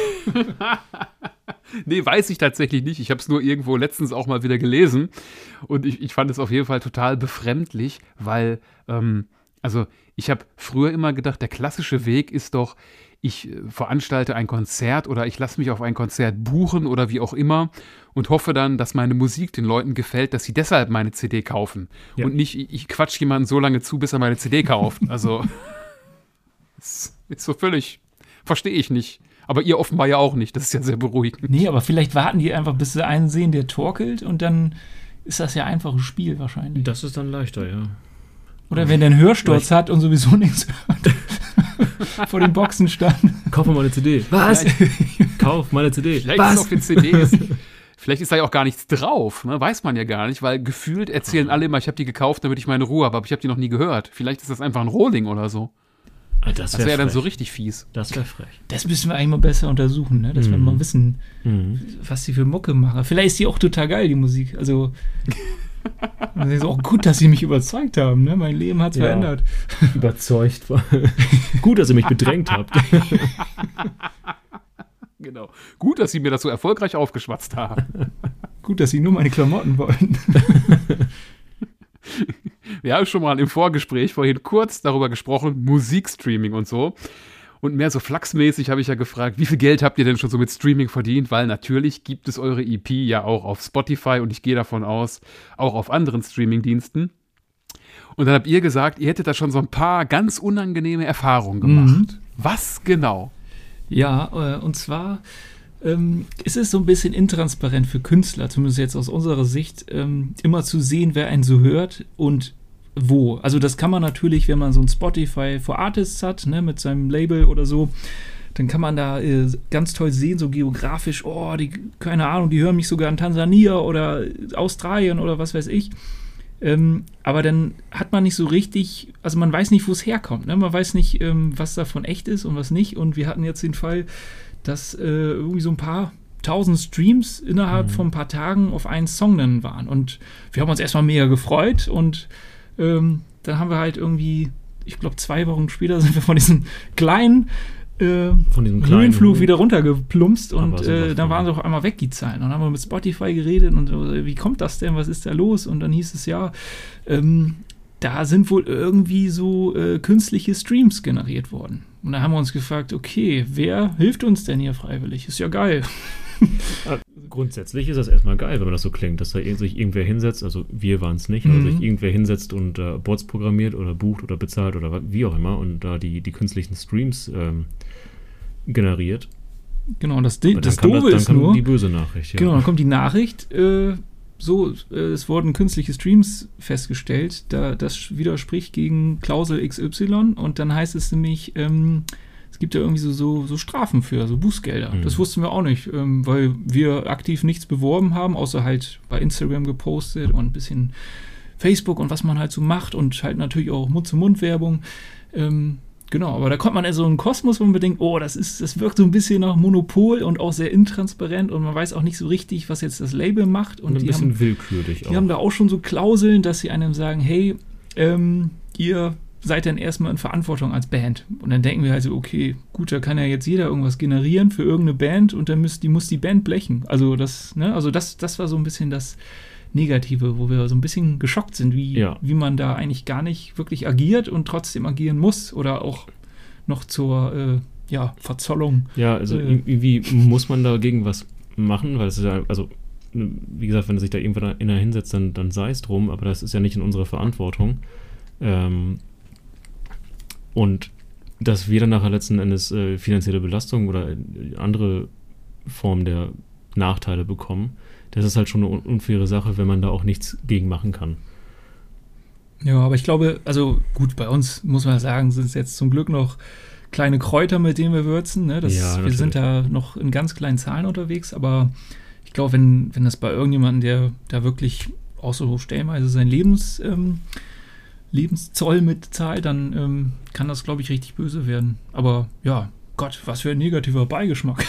Nee, weiß ich tatsächlich nicht. Ich habe es nur irgendwo letztens auch mal wieder gelesen und ich fand es auf jeden Fall total befremdlich, weil, also ich habe früher immer gedacht, der klassische Weg ist doch, ich veranstalte ein Konzert oder ich lasse mich auf ein Konzert buchen oder wie auch immer und hoffe dann, dass meine Musik den Leuten gefällt, dass sie deshalb meine CD kaufen. Ja. Und nicht, ich quatsch jemanden so lange zu, bis er meine CD kauft. Also, ist so völlig, verstehe ich nicht. Aber ihr offenbar ja auch nicht, das ist ja sehr beruhigend. Nee, aber vielleicht warten die einfach, bis sie einen sehen, der torkelt und dann ist das ja einfach ein Spiel wahrscheinlich. Das ist dann leichter, ja. Oder wenn der einen Hörsturz hat und sowieso nichts hört. Vor den Boxen stand. Kauf mal meine CD. Was? Kauf meine CD. Vielleicht ist auf den CDs, vielleicht ist da ja auch gar nichts drauf, ne? Weiß man ja gar nicht, weil gefühlt erzählen alle immer, ich habe die gekauft, damit ich meine Ruhe habe, aber ich habe die noch nie gehört. Vielleicht ist das einfach ein Rohling oder so. Das wäre dann so richtig fies. Das wäre frech. Das müssen wir eigentlich mal besser untersuchen, ne? Dass wir mal wissen, was die für Mucke machen. Vielleicht ist die auch total geil, die Musik. Also es ist auch gut, dass sie mich überzeugt haben. Ne? Mein Leben hat es verändert. Überzeugt. Gut, dass ihr mich bedrängt habt. Genau. Gut, dass sie mir das so erfolgreich aufgeschwatzt haben. Gut, dass sie nur meine Klamotten wollten. Wir haben schon mal im Vorgespräch vorhin kurz darüber gesprochen, Musikstreaming und so. Und mehr so flachsmäßig habe ich ja gefragt, wie viel Geld habt ihr denn schon so mit Streaming verdient? Weil natürlich gibt es eure EP ja auch auf Spotify und ich gehe davon aus, auch auf anderen Streamingdiensten. Und dann habt ihr gesagt, ihr hättet da schon so ein paar ganz unangenehme Erfahrungen gemacht. Was genau? Ja, und zwar ist es so ein bisschen intransparent für Künstler, zumindest jetzt aus unserer Sicht, immer zu sehen, wer einen so hört und wo. Also das kann man natürlich, wenn man so ein Spotify for Artists hat, ne, mit seinem Label oder so, dann kann man da ganz toll sehen, so geografisch, keine Ahnung, die hören mich sogar in Tansania oder Australien oder was weiß ich. Aber dann hat man nicht so richtig, also man weiß nicht, wo es herkommt. Ne? Man weiß nicht, was davon echt ist und was nicht. Und wir hatten jetzt den Fall, dass irgendwie so ein paar 1000 Streams innerhalb von ein paar Tagen auf einen Song dann waren. Und wir haben uns erstmal mega gefreut und dann haben wir halt irgendwie, ich glaube 2 Wochen später sind wir von diesem kleinen Höhenflug wieder runtergeplumpst und dann waren sie auf einmal weg, die Zahlen. Und dann haben wir mit Spotify geredet und wie kommt das denn, was ist da los? Und dann hieß es da sind wohl irgendwie so künstliche Streams generiert worden. Und da haben wir uns gefragt, okay, wer hilft uns denn hier freiwillig? Ist ja geil. grundsätzlich ist das erstmal geil, wenn man das so klingt, dass da sich irgendwer hinsetzt, also wir waren es nicht, aber sich irgendwer hinsetzt und Bots programmiert oder bucht oder bezahlt oder wie auch immer und da die künstlichen Streams generiert. Genau, das Aber Doofe ist dann nur... die böse Nachricht, ja. Genau, dann kommt die Nachricht, es wurden künstliche Streams festgestellt, das widerspricht gegen Klausel XY und dann heißt es nämlich, es gibt ja irgendwie so Strafen für, so Bußgelder. Das wussten wir auch nicht, weil wir aktiv nichts beworben haben, außer halt bei Instagram gepostet und ein bisschen Facebook und was man halt so macht und halt natürlich auch Mund-zu-Mund-Werbung. Genau, aber da kommt man in so einen Kosmos, wo man denkt, oh, das wirkt so ein bisschen nach Monopol und auch sehr intransparent und man weiß auch nicht so richtig, was jetzt das Label macht. Und ein bisschen willkürlich auch. Die haben da auch schon so Klauseln, dass sie einem sagen, hey, ihr seid dann erstmal in Verantwortung als Band. Und dann denken wir also, okay, gut, da kann ja jetzt jeder irgendwas generieren für irgendeine Band und dann muss die Band blechen. Also das war so ein bisschen das Negative, wo wir so ein bisschen geschockt sind, wie man da eigentlich gar nicht wirklich agiert und trotzdem agieren muss oder auch noch zur Verzollung. Ja, also irgendwie muss man dagegen was machen, weil es ist ja, also wie gesagt, wenn sich da irgendwann einer hinsetzt, dann sei es drum, aber das ist ja nicht in unserer Verantwortung. Und dass wir dann nachher letzten Endes finanzielle Belastung oder andere Formen der Nachteile bekommen, das ist halt schon eine unfaire Sache, wenn man da auch nichts gegen machen kann. Ja, aber ich glaube, also gut, bei uns muss man sagen, sind es jetzt zum Glück noch kleine Kräuter, mit denen wir würzen. Ne? Wir sind da noch in ganz kleinen Zahlen unterwegs, aber ich glaube, wenn das bei irgendjemandem, der da wirklich auch so stellenweise sein Lebenszoll mitzahlt, dann kann das, glaube ich, richtig böse werden. Aber ja, Gott, was für ein negativer Beigeschmack.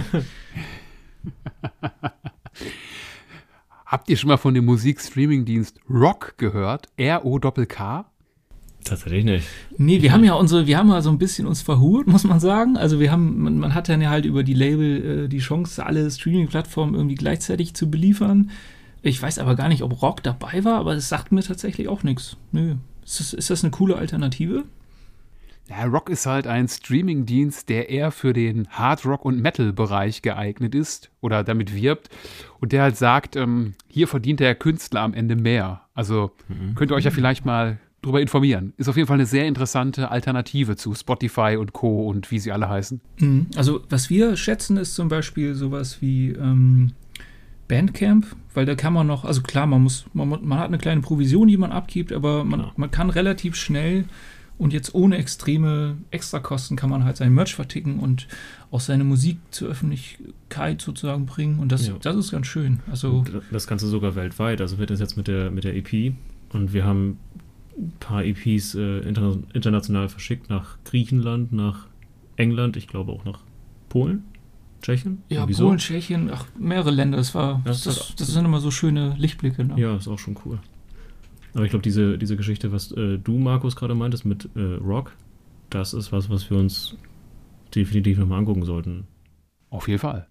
Habt ihr schon mal von dem Musikstreaming-Dienst ROCK gehört? ROCK? Tatsächlich nicht. Nee, wir haben ja so ein bisschen uns verhurt, muss man sagen. Also man hat dann ja halt über die Label die Chance, alle Streaming-Plattformen irgendwie gleichzeitig zu beliefern. Ich weiß aber gar nicht, ob ROCK dabei war, aber das sagt mir tatsächlich auch nichts. Nö. Ist das eine coole Alternative? Ja, ROCK ist halt ein Streaming-Dienst, der eher für den Hard-Rock- und Metal-Bereich geeignet ist oder damit wirbt und der halt sagt, hier verdient der Künstler am Ende mehr. Also könnt ihr euch ja vielleicht mal drüber informieren. Ist auf jeden Fall eine sehr interessante Alternative zu Spotify und Co. und wie sie alle heißen. Also was wir schätzen, ist zum Beispiel sowas wie Bandcamp, weil da kann man noch, also klar, man hat eine kleine Provision, die man abgibt, aber man kann relativ schnell und jetzt ohne extreme Extrakosten kann man halt sein Merch verticken und auch seine Musik zur Öffentlichkeit sozusagen bringen. Und das ist ganz schön. Also das Ganze sogar weltweit. Also wir das jetzt mit der EP und wir haben ein paar EPs international verschickt nach Griechenland, nach England, ich glaube auch nach Polen, Tschechien. Ja, Polen, Tschechien, mehrere Länder. Das sind immer so schöne Lichtblicke. Ne? Ja, ist auch schon cool. Aber ich glaube, diese Geschichte, was du, Markus, gerade meintest mit ROCK, das ist was wir uns definitiv nochmal angucken sollten. Auf jeden Fall.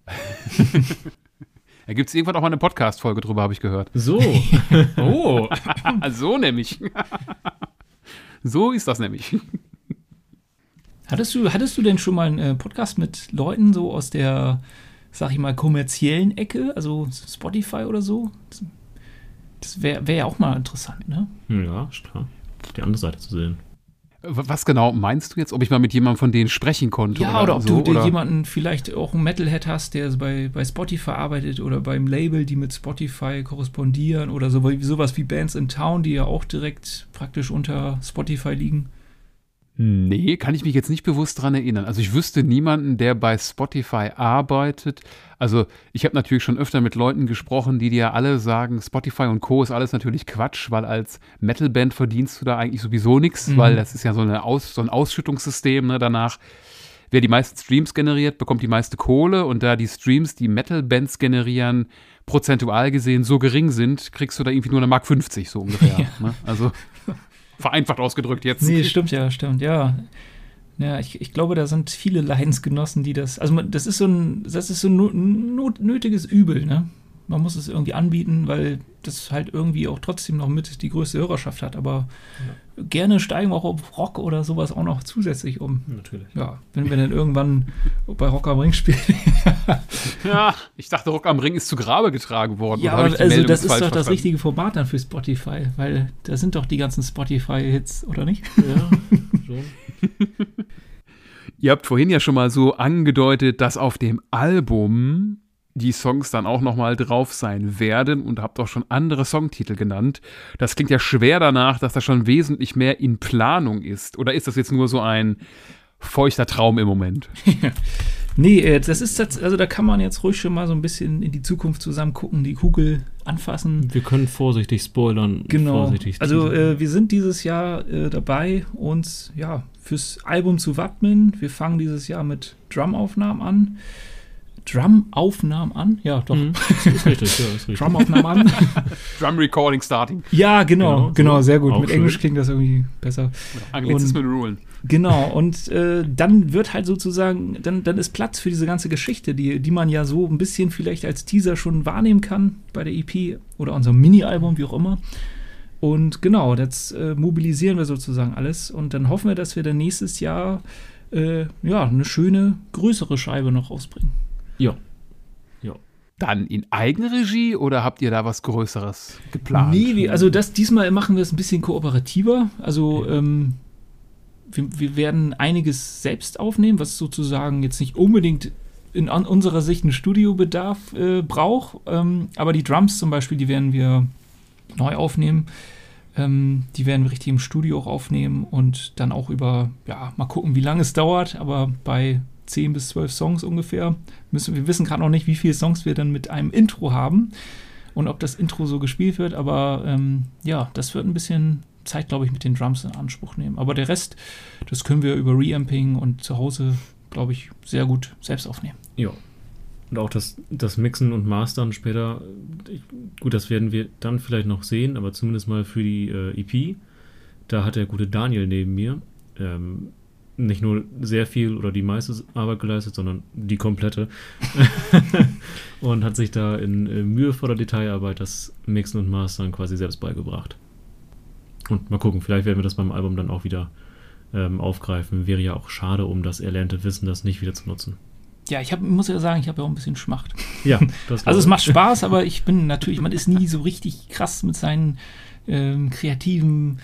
Da gibt es irgendwann auch mal eine Podcast-Folge drüber, habe ich gehört. So. Oh. So nämlich. So ist das nämlich. Hattest du denn schon mal einen Podcast mit Leuten so aus der, sag ich mal, kommerziellen Ecke, also Spotify oder so? Das wäre ja auch mal interessant, ne? Ja, klar. Die andere Seite zu sehen. Was genau meinst du jetzt? Ob ich mal mit jemandem von denen sprechen konnte? Ja, oder ob du jemanden vielleicht auch einen Metalhead hast, der bei Spotify arbeitet oder beim Label, die mit Spotify korrespondieren oder sowas wie Bands in Town, die ja auch direkt praktisch unter Spotify liegen. Nee, kann ich mich jetzt nicht bewusst dran erinnern. Also ich wüsste niemanden, der bei Spotify arbeitet. Also ich habe natürlich schon öfter mit Leuten gesprochen, die dir alle sagen, Spotify und Co. ist alles natürlich Quatsch, weil als Metalband verdienst du da eigentlich sowieso nichts, weil das ist ja so ein Ausschüttungssystem, ne? Danach, wer die meisten Streams generiert, bekommt die meiste Kohle und da die Streams, die Metal-Bands generieren, prozentual gesehen so gering sind, kriegst du da irgendwie nur eine Mark 50 so ungefähr. Ja. Ne? Also vereinfacht ausgedrückt jetzt. Nee, stimmt, ja. Ja, ich glaube, da sind viele Leidensgenossen, die das ist so ein nötiges Übel, ne? man muss es irgendwie anbieten, weil das halt irgendwie auch trotzdem noch mit die größte Hörerschaft hat. Aber gerne steigen wir auch auf Rock oder sowas auch noch zusätzlich um. Natürlich. Ja, wenn wir dann irgendwann bei Rock am Ring spielen. Ja, ich dachte, Rock am Ring ist zu Grabe getragen worden. Ja, Oder habe aber ich die also Meldung das ist falsch doch das verstanden? richtige Format dann für Spotify, weil da sind doch die ganzen Spotify-Hits, oder nicht? Ja, schon. Ihr habt vorhin ja schon mal so angedeutet, dass auf dem Album die Songs dann auch nochmal drauf sein werden und habt auch schon andere Songtitel genannt. Das klingt ja schwer danach, dass das schon wesentlich mehr in Planung ist. Oder ist das jetzt nur so ein feuchter Traum im Moment? Nee, das ist also da kann man jetzt ruhig schon mal so ein bisschen in die Zukunft zusammen gucken, die Kugel anfassen. Wir können vorsichtig spoilern. Genau. Vorsichtig Also teasern. wir sind dieses Jahr dabei, uns ja fürs Album zu wappnen. Wir fangen dieses Jahr mit Drumaufnahmen an. Ja, doch. Ist richtig, ja, ist richtig. Drumaufnahmen an. Drum Recording Starting. Ja, genau, Genau, so. sehr gut. Auch Mit schön. Englisch klingt das irgendwie besser. Anglizismen rulen. Genau, und dann wird halt sozusagen, dann ist Platz für diese ganze Geschichte, die man ja so ein bisschen vielleicht als Teaser schon wahrnehmen kann bei der EP oder unserem Mini-Album, wie auch immer. Und genau, das mobilisieren wir sozusagen alles und dann hoffen wir, dass wir dann nächstes Jahr eine schöne, größere Scheibe noch rausbringen. Ja. Dann in Eigenregie oder habt ihr da was Größeres geplant? Nee, also diesmal machen wir es ein bisschen kooperativer. Also wir werden einiges selbst aufnehmen, was sozusagen jetzt nicht unbedingt in unserer Sicht einen Studiobedarf braucht. Aber die Drums zum Beispiel, die werden wir neu aufnehmen. Die werden wir richtig im Studio auch aufnehmen und dann auch mal gucken, wie lange es dauert. Aber bei 10 bis 12 Songs ungefähr. Wir wissen gerade noch nicht, wie viele Songs wir dann mit einem Intro haben und ob das Intro so gespielt wird, aber das wird ein bisschen Zeit, glaube ich, mit den Drums in Anspruch nehmen. Aber der Rest, das können wir über Reamping und zu Hause, glaube ich, sehr gut selbst aufnehmen. Ja. Und auch das Mixen und Mastern später, gut, das werden wir dann vielleicht noch sehen, aber zumindest mal für die EP, da hat der gute Daniel neben mir nicht nur sehr viel oder die meiste Arbeit geleistet, sondern die komplette. Und hat sich da in mühevoller Detailarbeit das Mixen und Mastern quasi selbst beigebracht. Und mal gucken, vielleicht werden wir das beim Album dann auch wieder aufgreifen. Wäre ja auch schade, um das erlernte Wissen, das nicht wieder zu nutzen. Ja, muss ja sagen, ich habe ja auch ein bisschen Schmacht. Ja, das Also es macht Spaß, aber ich bin natürlich, man ist nie so richtig krass mit seinen kreativen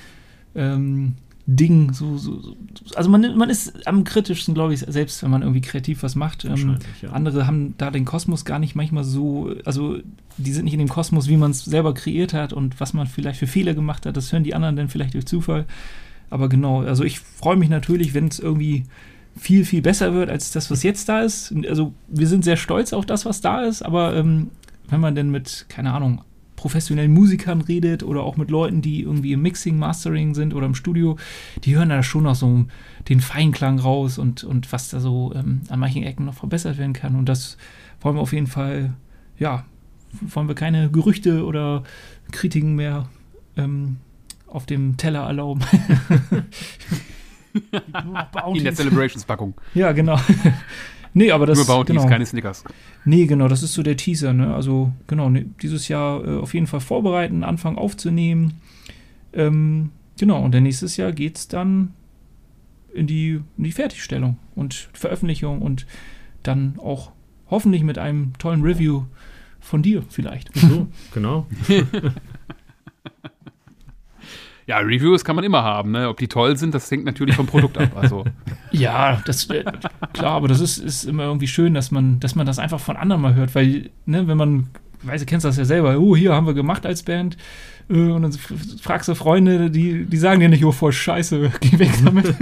Dingen. Also man ist am kritischsten, glaube ich, selbst, wenn man irgendwie kreativ was macht. Wahrscheinlich, ja. Andere haben da den Kosmos gar nicht manchmal so, also die sind nicht in dem Kosmos, wie man es selber kreiert hat und was man vielleicht für Fehler gemacht hat, das hören die anderen dann vielleicht durch Zufall. Aber genau, also ich freue mich natürlich, wenn es irgendwie viel, viel besser wird als das, was jetzt da ist. Also wir sind sehr stolz auf das, was da ist, aber wenn man denn mit, keine Ahnung, professionellen Musikern redet oder auch mit Leuten, die irgendwie im Mixing, Mastering sind oder im Studio, die hören da schon noch so den Feinklang raus und was da so an manchen Ecken noch verbessert werden kann. Und das wollen wir auf jeden Fall, wollen wir keine Gerüchte oder Kritiken mehr auf dem Teller erlauben. In der Celebrations-Packung. Ja, genau. Nee, aber das Nur Bounties, genau. keine Snickers. Nee, genau, das ist so der Teaser, ne? Also, genau, dieses Jahr auf jeden Fall vorbereiten, anfangen aufzunehmen. Genau, und dann nächstes Jahr geht's dann in die Fertigstellung und Veröffentlichung und dann auch hoffentlich mit einem tollen Review von dir vielleicht. So, genau. Ja, Reviews kann man immer haben, ne? Ob die toll sind, das hängt natürlich vom Produkt ab. Also. Ja, das klar, aber das ist immer irgendwie schön, dass man das einfach von anderen mal hört, weil, ne, wenn man, du kennst das ja selber, hier haben wir gemacht als Band, und dann fragst du Freunde, die sagen dir nicht, voll scheiße, geh weg damit.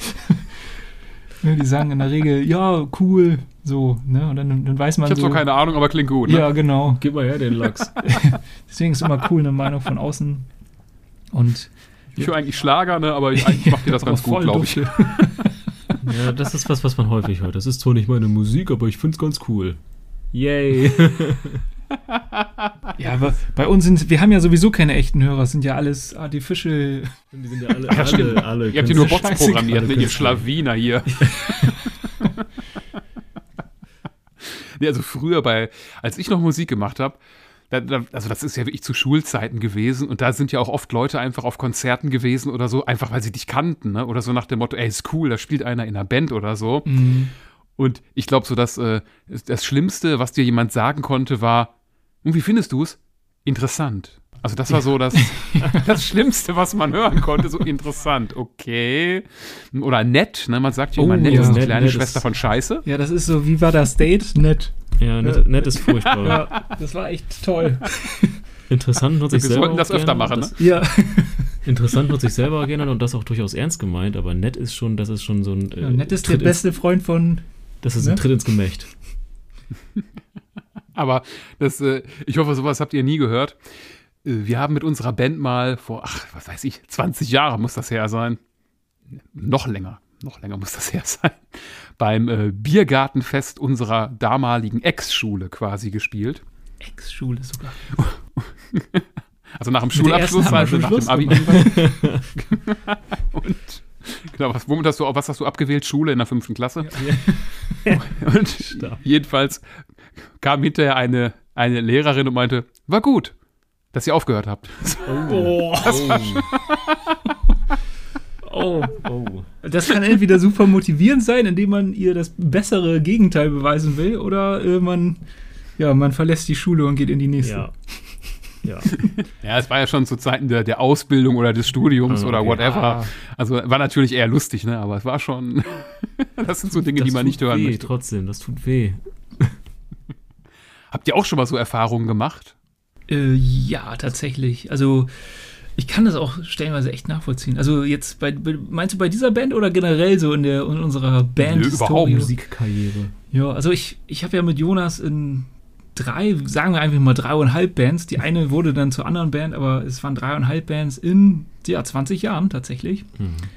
Die sagen in der Regel, ja, cool, so, ne, und dann weiß man Ich habe so. zwar keine Ahnung, aber klingt gut, ne? Ja, genau. Gib mal her den Lachs. Deswegen ist immer cool, eine Meinung von außen. Und Ich höre eigentlich Schlager, ne? Aber eigentlich macht ihr das ganz gut, glaube ich. Ja, das ist was man häufig hört. Das ist zwar nicht meine Musik, aber ich find's ganz cool. Yay. Ja, aber bei uns wir haben ja sowieso keine echten Hörer, es sind ja alles artificial. Die sind ja alle Ihr habt hier nur Bots Scheiße, programmiert, alle ne? Ihr Künstler. Schlawiner hier. Nee, also früher als ich noch Musik gemacht habe, Also das ist ja wirklich zu Schulzeiten gewesen und da sind ja auch oft Leute einfach auf Konzerten gewesen oder so, einfach weil sie dich kannten, ne? Oder so nach dem Motto, ey, ist cool, da spielt einer in einer Band oder so. Mhm. Und ich glaube so, dass das Schlimmste, was dir jemand sagen konnte, war, und wie findest du es? Interessant. Also das war so das Schlimmste, was man hören konnte, so interessant, okay. Oder nett, ne? Man sagt ja immer, nett ist die kleine Schwester von Scheiße. Ja, das ist so, wie war das Date? Nett. Ja, nett ist furchtbar. Ja, das war echt toll. Interessant nutze ich Wir selber sollten das öfter machen, ne? Ja. Interessant nutze ich selber gerne und das auch durchaus ernst gemeint, aber nett ist schon, das ist schon so ein Nett ist der beste Freund von... Das ist ein Tritt ins Gemächt. Aber ich hoffe, sowas habt ihr nie gehört. Wir haben mit unserer Band mal vor, 20 Jahre muss das her sein. Noch länger muss das her sein. Beim Biergartenfest unserer damaligen Ex-Schule quasi gespielt. Ex-Schule sogar. Also nach dem Schulabschluss, also nach dem Abi. Und genau, was hast du abgewählt? Schule in der 5. Klasse? Ja. Und jedenfalls kam hinterher eine Lehrerin und meinte, war gut, dass ihr aufgehört habt. Oh. Das kann entweder super motivierend sein, indem man ihr das bessere Gegenteil beweisen will, oder man verlässt die Schule und geht in die nächste. Ja. Ja, es war ja schon zu Zeiten der Ausbildung oder des Studiums oder whatever. Ja. Also war natürlich eher lustig, ne? Aber es war schon, das sind so Dinge, die man nicht hören möchte. Trotzdem, das tut weh. Habt ihr auch schon mal so Erfahrungen gemacht? Ja, tatsächlich. Also ich kann das auch stellenweise echt nachvollziehen. Also jetzt meinst du bei dieser Band oder generell so in unserer Band? Überhaupt Musikkarriere. Ja, also ich habe ja mit Jonas in 3,5 Bands. Die eine wurde dann zur anderen Band, aber es waren 3,5 Bands in 20 Jahren tatsächlich.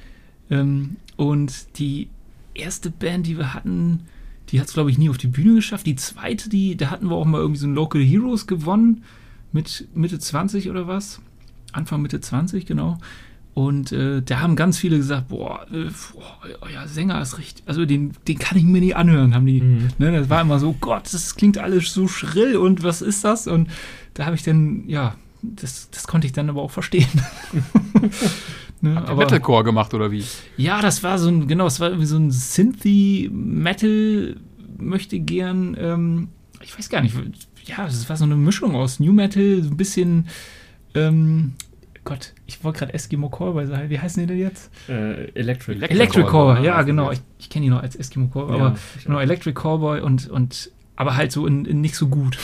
Und die erste Band, die wir hatten, die hat es, glaube ich, nie auf die Bühne geschafft. Die zweite, da hatten wir auch mal irgendwie so ein Local Heroes gewonnen mit Mitte 20 oder was. Anfang Mitte 20, genau. Und da haben ganz viele gesagt, euer Sänger ist richtig, also den kann ich mir nicht anhören, haben die. Ne, das war immer so, Gott, das klingt alles so schrill und was ist das? Und da habe ich dann, das konnte ich dann aber auch verstehen. Ne, habt ihr Metalcore gemacht oder wie? Ja, das war es war irgendwie so ein Synthy-Metal, möchte gern, ich weiß gar nicht, das war so eine Mischung aus New Metal, so ein bisschen, Gott, ich wollte gerade Eskimo Callboy sagen. Wie heißen die denn jetzt? Electric Callboy, ja, genau. Ich kenne die noch als Eskimo Callboy, aber genau, Electric Callboy und aber halt so in nicht so gut.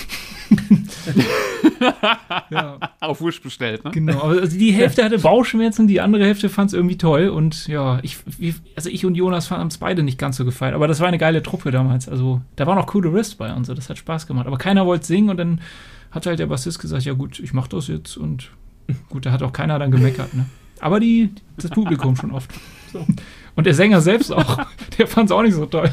Ja. Auf Wish bestellt, ne? Genau, also die Hälfte hatte Bauchschmerzen, die andere Hälfte fand es irgendwie toll und ja, ich und Jonas haben es beide nicht ganz so gefeiert, aber das war eine geile Truppe damals, also da war noch Cool the Wrist bei uns, das hat Spaß gemacht, aber keiner wollte singen und dann hat halt der Bassist gesagt, ja gut, ich mach das jetzt und gut, da hat auch keiner dann gemeckert, ne? Aber das Publikum schon oft. So. Und der Sänger selbst auch, der fand es auch nicht so toll.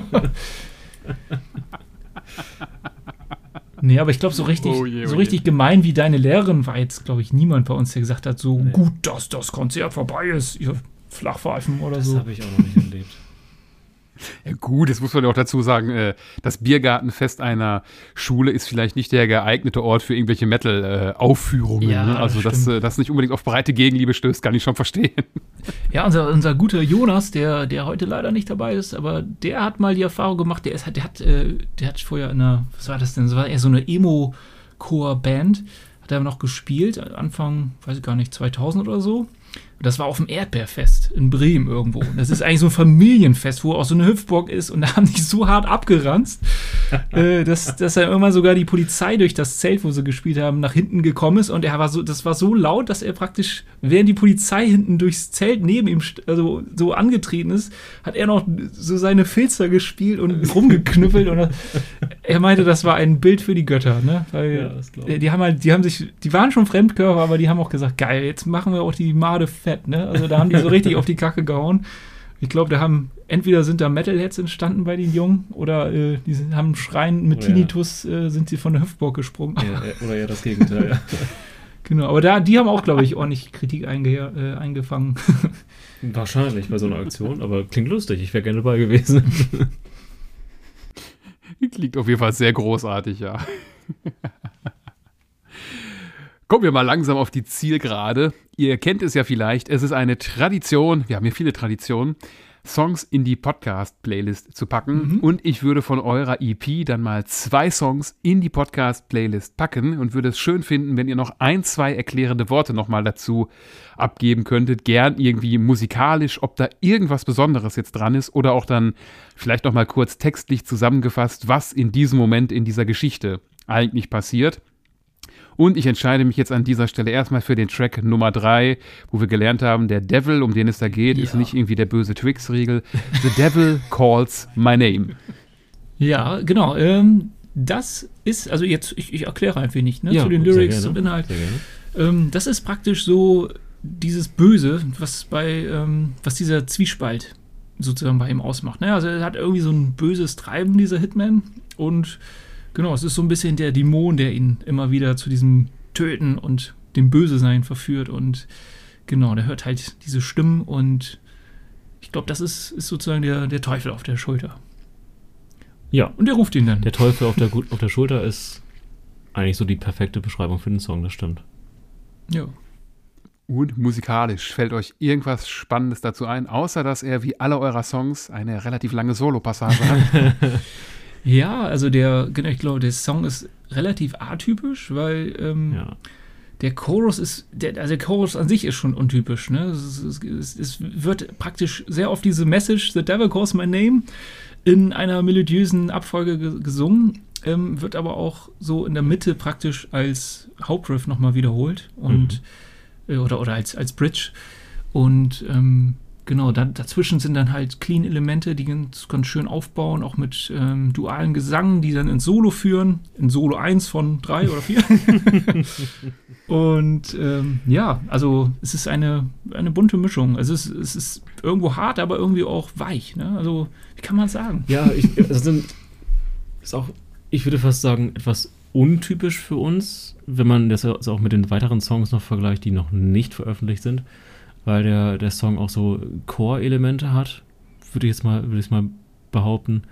Nee, aber ich glaube, so richtig gemein wie deine Lehrerin war jetzt, glaube ich, niemand bei uns, der gesagt hat, so gut, dass das Konzert vorbei ist, ihr Flachpfeifen oder so. Das habe ich auch noch nicht erlebt. Ja gut, jetzt muss man ja auch dazu sagen, das Biergartenfest einer Schule ist vielleicht nicht der geeignete Ort für irgendwelche Metal-Aufführungen. Ja, ne? Also, dass nicht unbedingt auf breite Gegenliebe stößt, kann ich schon verstehen. Ja, unser guter Jonas, der heute leider nicht dabei ist, aber der hat mal die Erfahrung gemacht, der hat vorher was war das denn? Das war eher so eine Emo-Core-Band, hat er noch gespielt, Anfang, weiß ich gar nicht, 2000 oder so. Das war auf dem Erdbeerfest in Bremen irgendwo. Das ist eigentlich so ein Familienfest, wo auch so eine Hüpfburg ist und da haben die so hart abgeranzt, dass dann irgendwann sogar die Polizei durch das Zelt, wo sie gespielt haben, nach hinten gekommen ist und das war so laut, dass er praktisch, während die Polizei hinten durchs Zelt neben ihm so angetreten ist, hat er noch so seine Filzer gespielt und rumgeknüppelt und er meinte, das war ein Bild für die Götter, ne? Weil die waren schon Fremdkörper, aber die haben auch gesagt, geil, jetzt machen wir auch die Made fett, ne? Also da haben die so richtig auf die Kacke gehauen. Ich glaube, entweder sind da Metalheads entstanden bei den Jungen oder die haben schreien mit Tinnitus sind sie von der Hüpfburg gesprungen. Oder ja das Gegenteil, ja. Genau, aber die haben auch, glaube ich, ordentlich Kritik eingefangen. Wahrscheinlich bei so einer Aktion, aber klingt lustig, ich wäre gerne dabei gewesen. Klingt auf jeden Fall sehr großartig, ja. Kommen wir mal langsam auf die Zielgerade. Ihr kennt es ja vielleicht, es ist eine Tradition, wir haben hier viele Traditionen, Songs in die Podcast-Playlist zu packen. Und ich würde von eurer EP dann mal 2 Songs in die Podcast-Playlist packen und würde es schön finden, wenn ihr noch 1, 2 erklärende Worte nochmal dazu abgeben könntet. Gern irgendwie musikalisch, ob da irgendwas Besonderes jetzt dran ist oder auch dann vielleicht nochmal kurz textlich zusammengefasst, was in diesem Moment in dieser Geschichte eigentlich passiert. Und ich entscheide mich jetzt an dieser Stelle erstmal für den Track Nummer 3, wo wir gelernt haben, der Devil, um den es da geht, ist nicht irgendwie der böse Twix-Riegel. The Devil Calls My Name. Ja, genau. Das ist, also jetzt, ich erkläre ein wenig zu den Lyrics, zum Inhalt. Das ist praktisch so dieses Böse, was dieser Zwiespalt sozusagen bei ihm ausmacht. Ne? Also er hat irgendwie so ein böses Treiben, dieser Hitman, und genau, es ist so ein bisschen der Dämon, der ihn immer wieder zu diesem Töten und dem Böse-Sein verführt. Und genau, der hört halt diese Stimmen und ich glaube, das ist sozusagen der Teufel auf der Schulter. Ja. Und der ruft ihn dann. Der Teufel auf der Schulter ist eigentlich so die perfekte Beschreibung für den Song, das stimmt. Ja. Und musikalisch fällt euch irgendwas Spannendes dazu ein, außer dass er wie alle eurer Songs eine relativ lange Solo-Passage hat? Ja, also ich glaube, der Song ist relativ atypisch, weil der Chorus der Chorus an sich ist schon untypisch, ne? Es wird praktisch sehr oft diese Message, The Devil Calls My Name, in einer melodiösen Abfolge gesungen, wird aber auch so in der Mitte praktisch als Hauptriff nochmal wiederholt und oder als Bridge. Und genau, dazwischen sind dann halt Clean-Elemente, die ganz schön aufbauen, auch mit dualen Gesang, die dann ins Solo führen, in Solo 1 von 3 oder 4. Und also es ist eine bunte Mischung. Also es ist irgendwo hart, aber irgendwie auch weich. Ne? Also, wie kann man es sagen? Ja, ist auch, ich würde fast sagen, etwas untypisch für uns, wenn man das auch mit den weiteren Songs noch vergleicht, die noch nicht veröffentlicht sind. Weil der Song auch so Core-Elemente hat, würde ich mal behaupten.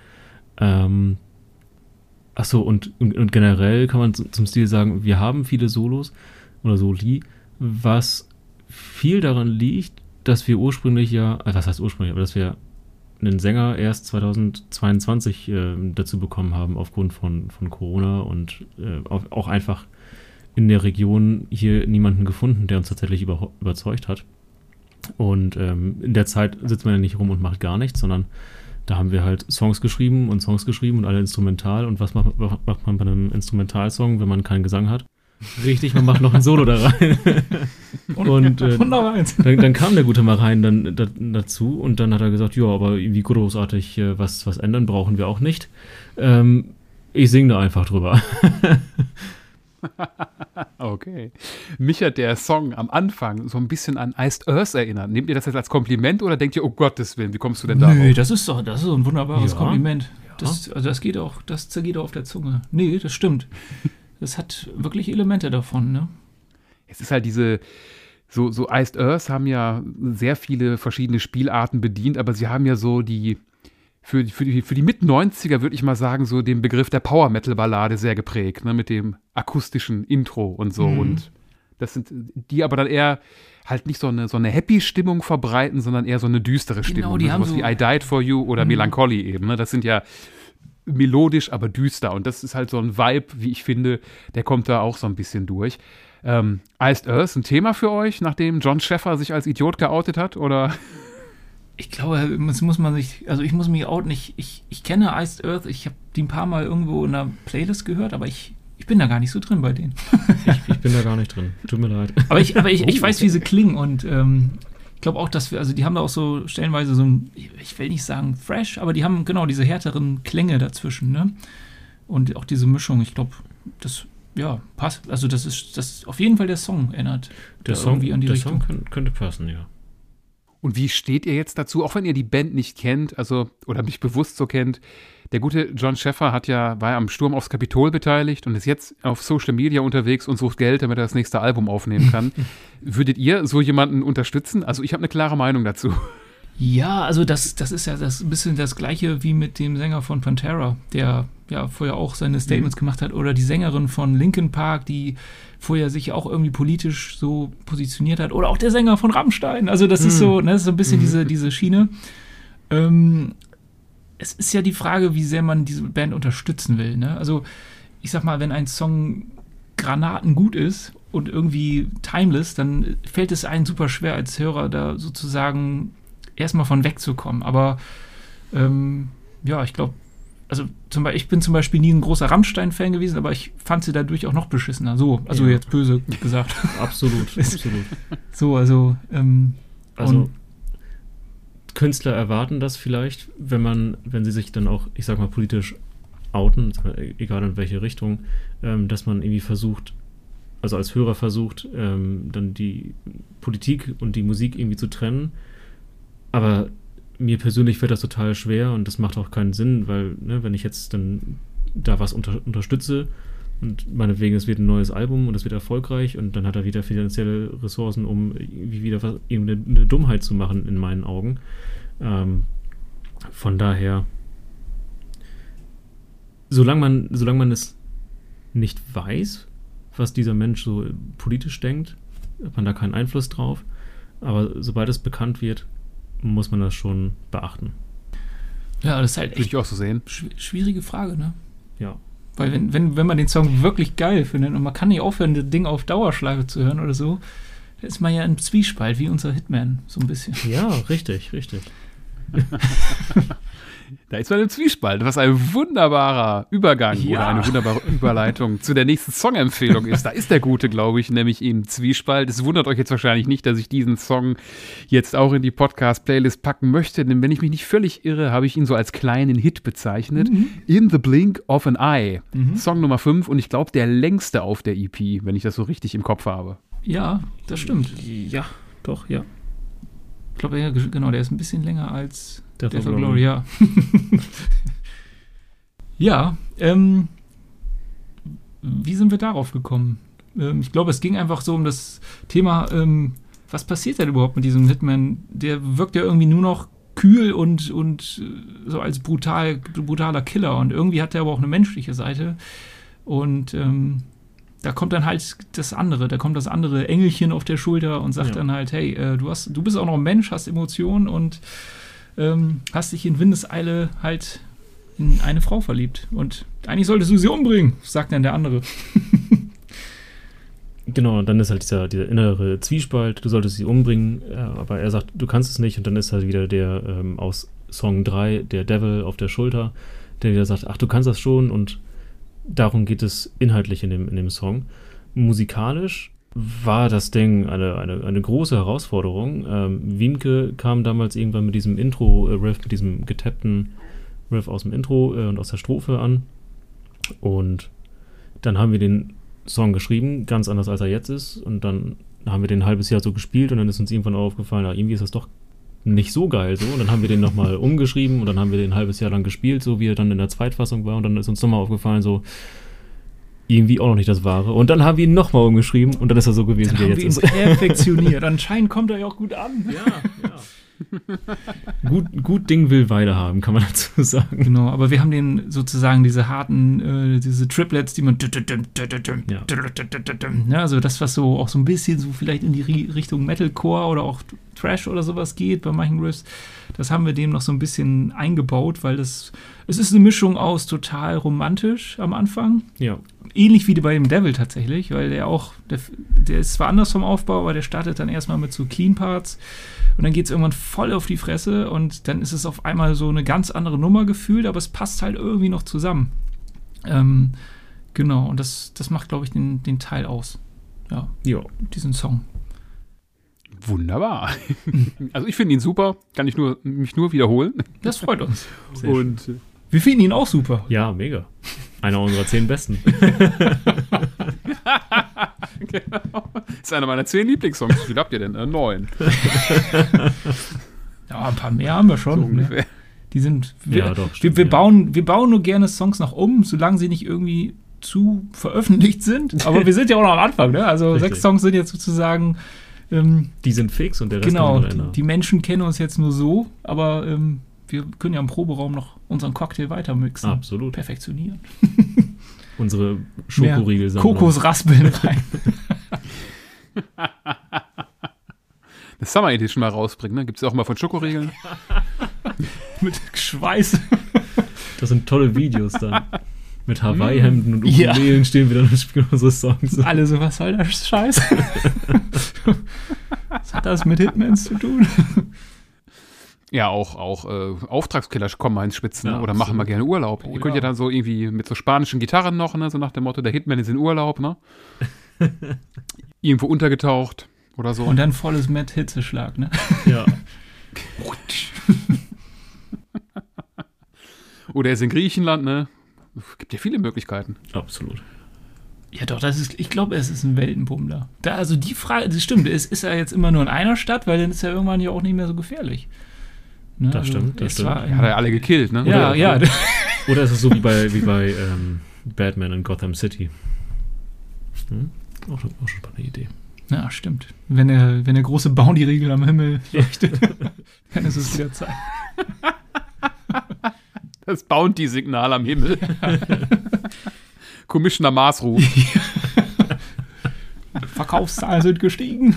Achso, und generell kann man zum Stil sagen, wir haben viele Solos oder Soli, was viel daran liegt, dass wir ursprünglich was heißt ursprünglich, aber dass wir einen Sänger erst 2022 dazu bekommen haben, aufgrund von Corona und auch einfach in der Region hier niemanden gefunden, der uns tatsächlich überzeugt hat. Und in der Zeit sitzt man ja nicht rum und macht gar nichts, sondern da haben wir halt Songs geschrieben und alle instrumental. Und was macht man bei einem Instrumentalsong, wenn man keinen Gesang hat? Richtig, man macht noch ein Solo da rein. Und dann kam der Gute mal rein dazu und dann hat er gesagt, ja, aber wie großartig was ändern brauchen wir auch nicht. Ich singe da einfach drüber. Okay. Mich hat der Song am Anfang so ein bisschen an Iced Earth erinnert. Nehmt ihr das jetzt als Kompliment oder denkt ihr, oh Gottes Willen, wie kommst du denn darauf? Nee, das ist so ein wunderbares Kompliment. Ja. Das zergeht auch auf der Zunge. Nee, das stimmt. Das hat wirklich Elemente davon, ne? Es ist halt so Iced Earth haben ja sehr viele verschiedene Spielarten bedient, aber sie haben ja so für die Mit-90er, würde ich mal sagen, so den Begriff der Power-Metal-Ballade sehr geprägt, ne, mit dem akustischen Intro und so. Und das sind die aber dann eher halt nicht so eine Happy-Stimmung verbreiten, sondern eher so eine düstere Stimmung. Die ne, haben sowas wie I Died For You oder Melancholy eben. Ne? Das sind ja melodisch, aber düster. Und das ist halt so ein Vibe, wie ich finde, der kommt da auch so ein bisschen durch. Iced Earth, ein Thema für euch, nachdem Jon Schäfer sich als Idiot geoutet hat, oder? Ich glaube, ich muss mich outen. Ich kenne Iced Earth, ich habe die ein paar Mal irgendwo in einer Playlist gehört, aber ich bin da gar nicht so drin bei denen. Ich bin da gar nicht drin, tut mir leid. Aber ich weiß, wie sie klingen und ich glaube auch, dass die haben da auch so stellenweise so ein, ich will nicht sagen fresh, aber die haben genau diese härteren Klänge dazwischen, ne? Und auch diese Mischung, ich glaube, das passt. Also das ist auf jeden Fall der Song erinnert. Der Song irgendwie an die Richtung. Song könnte passen, ja. Und wie steht ihr jetzt dazu, auch wenn ihr die Band nicht kennt, oder mich bewusst so kennt? Der gute Jon Schäfer war ja am Sturm aufs Kapitol beteiligt und ist jetzt auf Social Media unterwegs und sucht Geld, damit er das nächste Album aufnehmen kann. Würdet ihr so jemanden unterstützen? Also ich habe eine klare Meinung dazu. Ja, also das ist ja ein bisschen das Gleiche wie mit dem Sänger von Pantera, der ja vorher auch seine Statements gemacht hat, oder die Sängerin von Linkin Park, die vorher sich auch irgendwie politisch so positioniert hat, oder auch der Sänger von Rammstein. Also das ist so, ne, das ist so ein bisschen diese Schiene. Es ist ja die Frage, wie sehr man diese Band unterstützen will, ne? Also ich sag mal, wenn ein Song granatengut ist und irgendwie timeless, dann fällt es einem super schwer als Hörer da sozusagen erstmal von wegzukommen. Aber ja, ich glaube, also ich bin zum Beispiel nie ein großer Rammstein-Fan gewesen, aber ich fand sie dadurch auch noch beschissener. So, also jetzt böse gesagt. Absolut. So, also Künstler erwarten das vielleicht, wenn sie sich dann auch, ich sag mal, politisch outen, egal in welche Richtung, dass man irgendwie versucht, also als Hörer versucht, dann die Politik und die Musik irgendwie zu trennen. Aber mir persönlich fällt das total schwer und das macht auch keinen Sinn, weil, ne, wenn ich jetzt dann da was unterstütze und meinetwegen, es wird ein neues Album und es wird erfolgreich und dann hat er wieder finanzielle Ressourcen, um irgendwie wieder eine Dummheit zu machen, in meinen Augen. Von daher, solange man es nicht weiß, was dieser Mensch so politisch denkt, hat man da keinen Einfluss drauf. Aber sobald es bekannt wird, muss man das schon beachten. Ja, das ist halt Würde ich auch so sehen. schwierige Frage, ne? Ja. Weil wenn man den Song wirklich geil findet und man kann nicht aufhören, das Ding auf Dauerschleife zu hören oder so, da ist man ja im Zwiespalt, wie unser Hitman, so ein bisschen. Ja, richtig. Da ist man im Zwiespalt, was ein wunderbarer Übergang oder eine wunderbare Überleitung zu der nächsten Songempfehlung ist. Da ist der Gute, glaube ich, nämlich im Zwiespalt. Es wundert euch jetzt wahrscheinlich nicht, dass ich diesen Song jetzt auch in die Podcast-Playlist packen möchte, denn wenn ich mich nicht völlig irre, habe ich ihn so als kleinen Hit bezeichnet. In the Blink of an Eye. Song Nummer 5 und ich glaube der längste auf der EP, wenn ich das so richtig im Kopf habe. Ja, das stimmt. Ja, doch, ja. Ich glaube, ja, genau, der ist ein bisschen länger als Death Death of of Glory. Glory, ja. Ja, wie sind wir darauf gekommen? Ich glaube, es ging einfach so um das Thema, was passiert denn überhaupt mit diesem Hitman? Der wirkt ja irgendwie nur noch kühl und so als brutaler Killer und irgendwie hat er aber auch eine menschliche Seite und da kommt dann halt das andere Engelchen auf der Schulter und sagt dann halt, hey, du bist auch noch ein Mensch, hast Emotionen und hast dich in Windeseile halt in eine Frau verliebt. Und eigentlich solltest du sie umbringen, sagt dann der andere. Genau, und dann ist halt dieser innere Zwiespalt, du solltest sie umbringen, aber er sagt, du kannst es nicht und dann ist halt wieder der aus Song 3, der Devil auf der Schulter, der wieder sagt, ach, du kannst das schon und darum geht es inhaltlich in dem Song. Musikalisch war das Ding eine große Herausforderung. Wiemke kam damals irgendwann mit diesem Intro-Riff, mit diesem getappten Riff aus dem Intro und aus der Strophe an. Und dann haben wir den Song geschrieben, ganz anders als er jetzt ist. Und dann haben wir den ein halbes Jahr so gespielt und dann ist uns irgendwann aufgefallen, irgendwie ist das doch nicht so geil so. Und dann haben wir den nochmal umgeschrieben und dann haben wir den ein halbes Jahr lang gespielt, so wie er dann in der Zweitfassung war. Und dann ist uns nochmal aufgefallen, so irgendwie auch noch nicht das Wahre. Und dann haben wir ihn nochmal umgeschrieben und dann ist er so gewesen, wie er jetzt ist. Dann haben wir ihn perfektioniert. Anscheinend kommt er ja auch gut an. Ja. Gut Ding will Weile haben, kann man dazu sagen. Genau, aber wir haben den sozusagen diese harten, diese Triplets, die man ja, also das, was so auch so ein bisschen so vielleicht in die Richtung Metalcore oder auch Thrash oder sowas geht bei manchen Riffs, das haben wir dem noch so ein bisschen eingebaut, weil es ist eine Mischung aus total romantisch am Anfang. Ja. Ähnlich wie bei dem Devil tatsächlich, weil der ist zwar anders vom Aufbau, aber der startet dann erstmal mit so Clean Parts und dann geht es irgendwann voll auf die Fresse und dann ist es auf einmal so eine ganz andere Nummer gefühlt, aber es passt halt irgendwie noch zusammen. Genau, und das macht, glaube ich, den Teil aus. Ja, diesen Song. Wunderbar. Also ich finde ihn super, kann ich mich nur wiederholen. Das freut uns. Und wir finden ihn auch super. Ja, mega. Einer unserer 10 besten. genau. Das ist einer meiner 10 Lieblingssongs. Wie viel habt ihr denn? 9. Ja, ein paar mehr haben wir schon. So ungefähr. Die sind. Doch, wir bauen nur gerne Songs noch um, solange sie nicht irgendwie zu veröffentlicht sind. Aber wir sind ja auch noch am Anfang, ne? Also Richtig. 6 Songs sind jetzt sozusagen. Die sind fix und der Rest genau, kann man ändern. die Menschen kennen uns jetzt nur so, aber wir können ja im Proberaum noch unseren Cocktail weiter mixen. Absolut. Perfektionieren. Unsere Schokoriegel sind. Kokosraspeln rein. Das Summer Edition mal rausbringen, ne? Gibt es auch mal von Schokoriegeln? Mit Schweiß. Das sind tolle Videos dann. Mit Hawaii-Hemden und Ukulelen stehen wir dann und spielen unsere Songs. Alle so, was soll das Scheiß? Was hat das mit Hitmans zu tun? Ja, auch Auftragskiller kommen mal ins Spitzen, ne? Ja, Oder machen mal gerne Urlaub. Oh, Ihr könnt ja ja. dann so irgendwie mit so spanischen Gitarren noch, ne? So nach dem Motto, der Hitman ist in Urlaub, ne? Irgendwo untergetaucht oder so. Und dann volles Matt-Hitzeschlag, ne? Ja. Oder er ist in Griechenland, ne? Gibt ja viele Möglichkeiten. Absolut. Ja doch, ich glaube, es ist ein Weltenbummler. Also die Frage, das stimmt, es ist ja jetzt immer nur in einer Stadt, weil dann ist ja irgendwann ja auch nicht mehr so gefährlich. Ne? Das stimmt, das es stimmt. war Ja, hat er alle gekillt, ne? Ja, Oder- ja. Oder ist es so wie bei Batman in Gotham City? Auch schon eine Idee. Ja, stimmt. Wenn der große Bounty-Riegel am Himmel leuchtet, dann ist es wieder Zeit. Das Bounty-Signal am Himmel. Commissioner Maßruf. Verkaufszahlen sind gestiegen.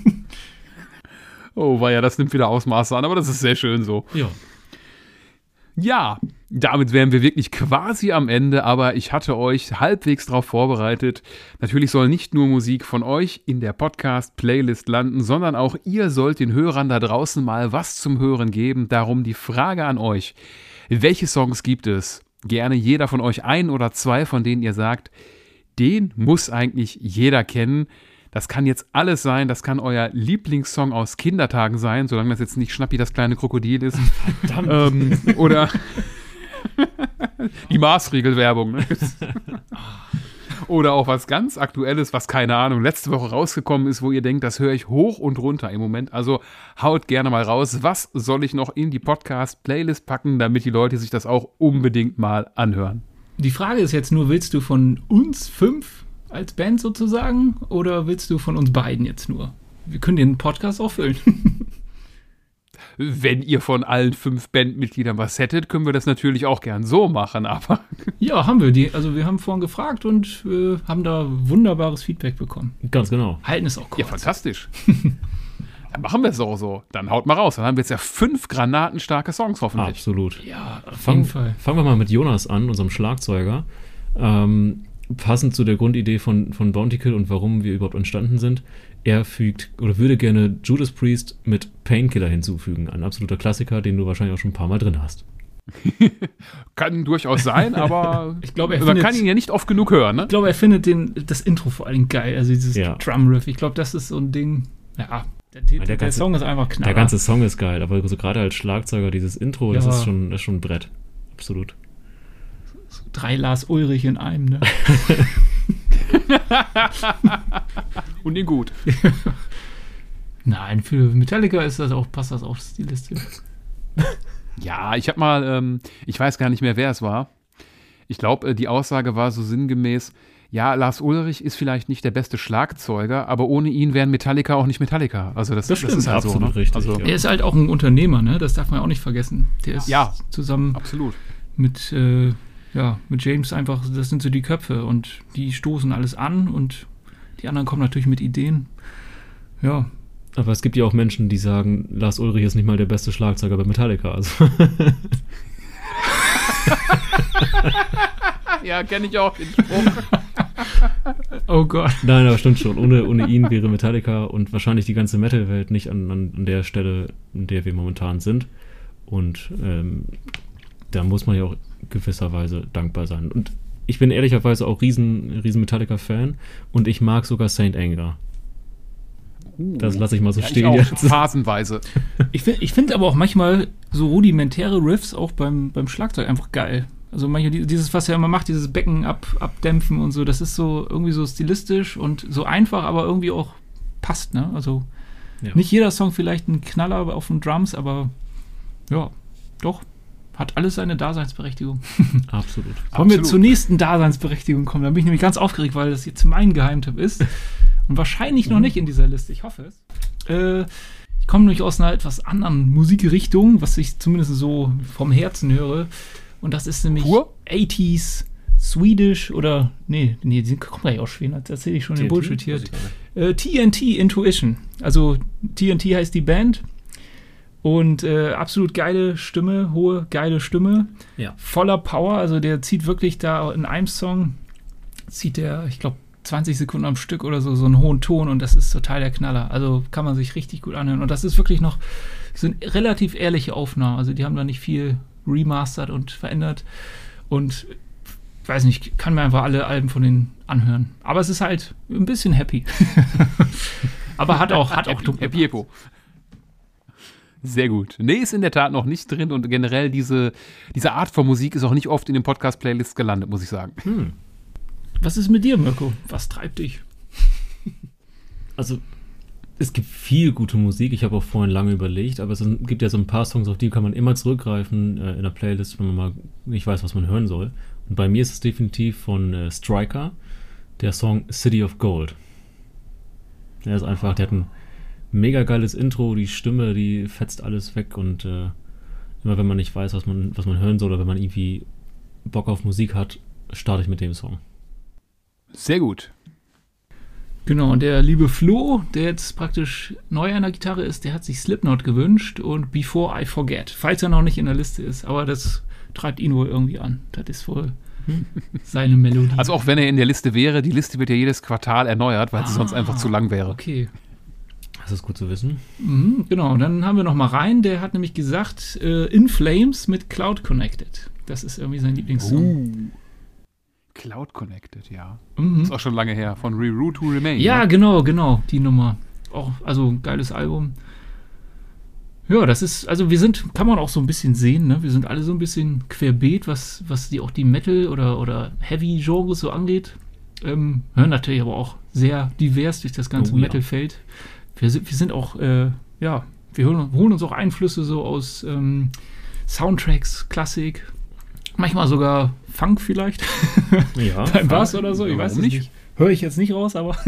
Oh, war ja, das nimmt wieder Ausmaße an, aber das ist sehr schön so. Ja. Ja, damit wären wir wirklich quasi am Ende, aber ich hatte euch halbwegs darauf vorbereitet. Natürlich soll nicht nur Musik von euch in der Podcast-Playlist landen, sondern auch ihr sollt den Hörern da draußen mal was zum Hören geben. Darum die Frage an euch: Welche Songs gibt es? Gerne jeder von euch ein oder zwei, von denen ihr sagt, den muss eigentlich jeder kennen. Das kann jetzt alles sein, das kann euer Lieblingssong aus Kindertagen sein, solange das jetzt nicht Schnappi das kleine Krokodil ist. Oder die Maßregelwerbung. Ne? Oder auch was ganz Aktuelles, was, keine Ahnung, letzte Woche rausgekommen ist, wo ihr denkt, das höre ich hoch und runter im Moment. Also haut gerne mal raus, was soll ich noch in die Podcast-Playlist packen, damit die Leute sich das auch unbedingt mal anhören. Die Frage ist jetzt nur, willst du von uns 5 als Band sozusagen oder willst du von uns beiden jetzt nur? Wir können den Podcast auch füllen. Wenn ihr von allen 5 Bandmitgliedern was hättet, können wir das natürlich auch gern so machen, aber Ja, haben wir. Also wir haben vorhin gefragt und haben da wunderbares Feedback bekommen. Ganz genau. Halten es auch kurz. ja, fantastisch. Dann machen wir es auch so. Dann haut mal raus. Dann haben wir jetzt ja 5 granatenstarke Songs hoffentlich. Absolut. Ja, auf jeden Fall. Fangen wir mal mit Jonas an, unserem Schlagzeuger. Passend zu der Grundidee von Bounty Kill und warum wir überhaupt entstanden sind. Er fügt oder würde gerne Judas Priest mit Painkiller hinzufügen. Ein absoluter Klassiker, den du wahrscheinlich auch schon ein paar Mal drin hast. Kann durchaus sein, aber Ich glaube, man kann ihn ja nicht oft genug hören, ne? Ich glaube, er findet das Intro vor allem geil. Also dieses Ja. Drum-Riff. Ich glaube, das ist so ein Ding. Ja, der Song ist einfach knaller. Der ganze Song ist geil, aber so gerade als Schlagzeuger dieses Intro, das Ja. ist schon ein Brett. Absolut. 3 Lars Ulrich in einem, ne? Und ihn gut. Nein, für Metallica passt das auch stilistisch. Ja, ich habe mal, ich weiß gar nicht mehr, wer es war. Ich glaube, die Aussage war so sinngemäß, ja, Lars Ulrich ist vielleicht nicht der beste Schlagzeuger, aber ohne ihn wären Metallica auch nicht Metallica. Also das stimmt, ist halt absolut so, ne? richtig, Also, ja. Er ist halt auch ein Unternehmer, ne? Das darf man auch nicht vergessen. Der ist Ja. zusammen absolut. mit James einfach, das sind so die Köpfe und die stoßen alles an und die anderen kommen natürlich mit Ideen. Ja, Aber es gibt ja auch Menschen, die sagen, Lars Ulrich ist nicht mal der beste Schlagzeuger bei Metallica. Also. Ja, kenne ich auch den Spruch. oh Gott. Nein, aber stimmt schon. Ohne ihn wäre Metallica und wahrscheinlich die ganze Metal-Welt nicht an der Stelle, in der wir momentan sind. Und da muss man ja auch gewisserweise dankbar sein. Und ich bin ehrlicherweise auch riesen Metallica-Fan und ich mag sogar Saint Anger. Das lasse ich mal so Ja, stehen ich auch, jetzt. phasenweise. Ich finde aber auch manchmal so rudimentäre Riffs auch beim Schlagzeug einfach geil. Also manchmal dieses, was er immer macht, dieses Becken abdämpfen und so, das ist so irgendwie so stilistisch und so einfach, aber irgendwie auch passt, ne? Also Ja. nicht jeder Song vielleicht ein Knaller auf den Drums, aber ja, doch, hat alles seine Daseinsberechtigung. Absolut. Wollen wir Absolut. zur nächsten Daseinsberechtigung kommen? Da bin ich nämlich ganz aufgeregt, weil das jetzt mein Geheimtipp ist und wahrscheinlich noch nicht in dieser Liste, ich hoffe es. Ich komme nämlich aus einer etwas anderen Musikrichtung, was ich zumindest so vom Herzen höre. Und das ist nämlich 80s Swedish oder, die kommen gleich aus Schweden, das erzähle ich schon den Bullshit hier. TNT Intuition. Also TNT heißt die Band. Und absolut geile Stimme, hohe, geile Stimme. Ja. Voller Power, also der zieht wirklich da in einem Song, zieht der, ich glaube, 20 Sekunden am Stück oder so einen hohen Ton und das ist total der Knaller. Also kann man sich richtig gut anhören. Und das ist wirklich sind relativ ehrliche Aufnahmen. Also die haben da nicht viel remastert und verändert. Und weiß nicht, kann mir einfach alle Alben von denen anhören. Aber es ist halt ein bisschen happy. Aber hat auch Happy Epo. Sehr gut. Nee, ist in der Tat noch nicht drin und generell diese Art von Musik ist auch nicht oft in den Podcast-Playlists gelandet, muss ich sagen. Was ist mit dir, Mirko? Was treibt dich? Also, es gibt viel gute Musik. Ich habe auch vorhin lange überlegt, aber es gibt ja so ein paar Songs, auf die kann man immer zurückgreifen in der Playlist, wenn man mal nicht weiß, was man hören soll. Und bei mir ist es definitiv von Striker, der Song City of Gold. Der ist einfach, der hat ein mega geiles Intro, die Stimme, die fetzt alles weg und immer wenn man nicht weiß, was man hören soll oder wenn man irgendwie Bock auf Musik hat, starte ich mit dem Song. Sehr gut. Genau, und der liebe Flo, der jetzt praktisch neu an der Gitarre ist, der hat sich Slipknot gewünscht und Before I Forget, falls er noch nicht in der Liste ist, aber das treibt ihn wohl irgendwie an. Das ist wohl seine Melodie. Also auch wenn er in der Liste wäre, die Liste wird ja jedes Quartal erneuert, weil sie sonst einfach zu lang wäre. Okay. Das ist gut zu wissen. Genau, und dann haben wir noch mal Rein, der hat nämlich gesagt, In Flames mit Cloud Connected. Das ist irgendwie sein Lieblingssong. Cloud Connected, ja. Ist auch schon lange her, von Reroute to Remain. Ja, ne? genau, die Nummer. Auch, also ein geiles Album. Ja, das ist, also kann man auch so ein bisschen sehen, ne? Wir sind alle so ein bisschen querbeet, was auch die Metal- oder Heavy-Genres so angeht. Hören natürlich aber auch sehr divers durch das ganze Metal-Feld. Wir sind auch, wir holen uns auch Einflüsse so aus Soundtracks, Klassik, manchmal sogar Funk vielleicht. Ja. Beim Bass oder so, ich weiß es nicht. Höre ich jetzt nicht raus, aber.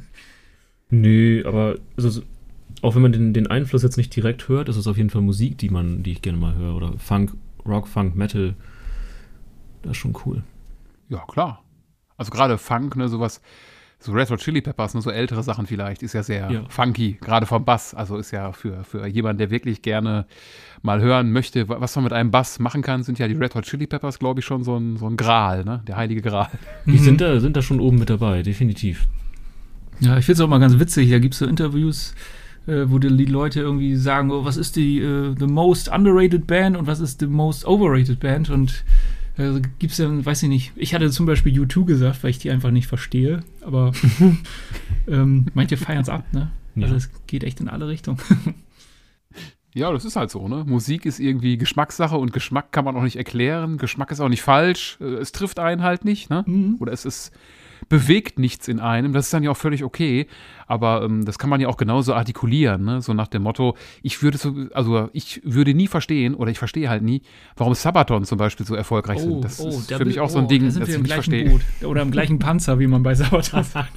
Nö, aber also, auch wenn man den Einfluss jetzt nicht direkt hört, ist es auf jeden Fall Musik, die ich gerne mal höre. Oder Funk, Rock, Funk, Metal. Das ist schon cool. Ja, klar. Also gerade Funk, ne, sowas. So Red Hot Chili Peppers, so ältere Sachen vielleicht, ist ja sehr funky, gerade vom Bass. Also ist ja für jemanden, der wirklich gerne mal hören möchte, was man mit einem Bass machen kann, sind ja die Red Hot Chili Peppers, glaube ich, schon so ein Gral, ne? Der heilige Gral. Die sind da schon oben mit dabei, definitiv. Ja, ich finde es auch mal ganz witzig, da gibt es so Interviews, wo die Leute irgendwie sagen, oh, was ist die the most underrated band und was ist the most overrated band und gibt es ja, weiß ich nicht, ich hatte zum Beispiel U2 gesagt, weil ich die einfach nicht verstehe, aber manche feiern es ab, ne? Also es geht echt in alle Richtungen. Ja, das ist halt so, ne? Musik ist irgendwie Geschmackssache und Geschmack kann man auch nicht erklären. Geschmack ist auch nicht falsch. Es trifft einen halt nicht, ne? Oder es bewegt nichts in einem. Das ist dann ja auch völlig okay. Aber das kann man ja auch genauso artikulieren, ne? So nach dem Motto, ich würde nie verstehen, oder ich verstehe halt nie, warum Sabaton zum Beispiel so erfolgreich sind. Das ist für mich auch so ein Ding, das ich nicht verstehe. Boot. Oder im gleichen Panzer, wie man bei Sabaton sagt.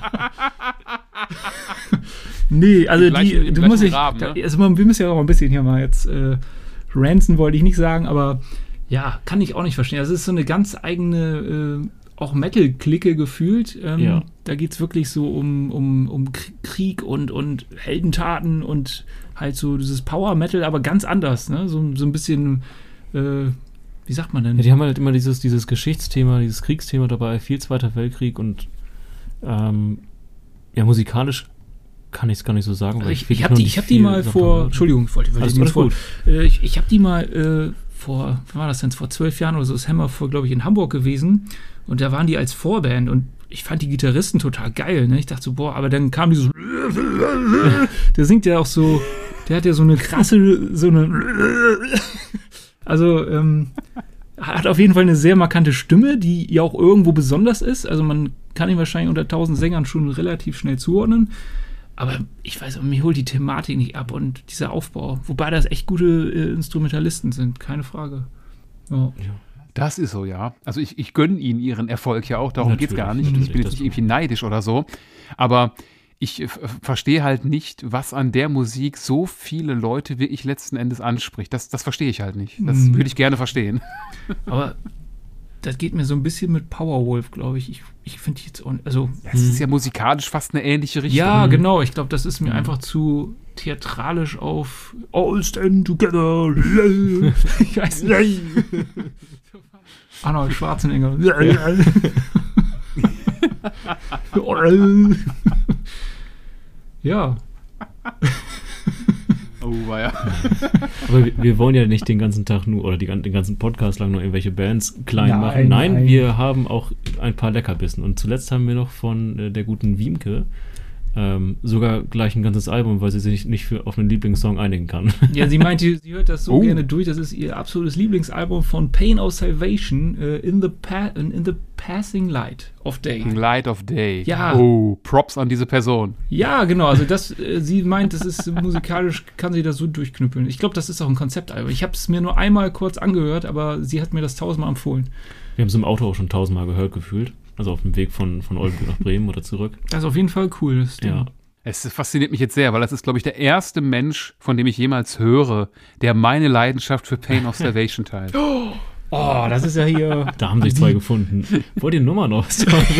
Nee, also du musst dich, Rahmen, ne? Also wir müssen ja auch ein bisschen hier mal jetzt ranzen, wollte ich nicht sagen, aber ja, kann ich auch nicht verstehen. Also es ist so eine ganz eigene auch Metal-Clique gefühlt. Da geht es wirklich so um Krieg und Heldentaten und halt so dieses Power-Metal, aber ganz anders, ne? So ein bisschen, wie sagt man denn? Ja, die haben halt immer dieses Geschichtsthema, dieses Kriegsthema dabei, viel Zweiter Weltkrieg und musikalisch kann ich es gar nicht so sagen. Also ich hab die mal vor, Entschuldigung, ich wollte nicht vor. Ich habe die mal wann war das denn, vor 12 Jahren oder so, ist Hammer glaube ich, in Hamburg gewesen und da waren die als Vorband und ich fand die Gitarristen total geil, ne? Ich dachte so, boah, aber dann kam die so, der singt ja auch so, der hat ja so eine krasse, also, hat auf jeden Fall eine sehr markante Stimme, die ja auch irgendwo besonders ist, also man kann ihn wahrscheinlich unter 1000 Sängern schon relativ schnell zuordnen. Aber ich weiß, mir holt die Thematik nicht ab und dieser Aufbau. Wobei das echt gute Instrumentalisten sind, keine Frage. Ja. Das ist so, ja. Also ich gönne ihnen ihren Erfolg ja auch, darum geht es gar nicht. Ich bin jetzt nicht irgendwie neidisch oder so. Aber ich verstehe halt nicht, was an der Musik so viele Leute wirklich letzten Endes anspricht. Das verstehe ich halt nicht. Das würde ich gerne verstehen. Aber das geht mir so ein bisschen mit Powerwolf, glaube ich. Ich finde jetzt auch, also. Es ist ja musikalisch fast eine ähnliche Richtung. Ja, genau. Ich glaube, das ist mir einfach zu theatralisch auf All Stand Together. Ich weiß nicht. Arnold Schwarzenegger. Ja. Oh, war ja. Aber wir wollen ja nicht den ganzen Tag nur oder den ganzen Podcast lang nur irgendwelche Bands klein Nein, machen. Nein, nein. wir haben auch ein paar Leckerbissen. Und zuletzt haben wir noch von der guten Wiemke sogar gleich ein ganzes Album, weil sie sich nicht auf einen Lieblingssong einigen kann. Ja, sie meinte, sie hört das so gerne durch. Das ist ihr absolutes Lieblingsalbum von Pain of Salvation, in the Passing Light of Day. Light of Day. Ja. Oh, Props an diese Person. Ja, genau. Also sie meint, das ist musikalisch, kann sie das so durchknüppeln. Ich glaube, das ist auch ein Konzeptalbum. Ich habe es mir nur einmal kurz angehört, aber sie hat mir das 1000-mal empfohlen. Wir haben es im Auto auch schon 1000-mal gehört gefühlt. Also auf dem Weg von Oldenburg nach Bremen oder zurück. Das ist auf jeden Fall cool. Das Ding. Ja. Es fasziniert mich jetzt sehr, weil das ist, glaube ich, der erste Mensch, von dem ich jemals höre, der meine Leidenschaft für Pain of Salvation teilt. Oh, das ist ja hier. Da haben sich zwei gefunden. Wollt ihr Nummer noch?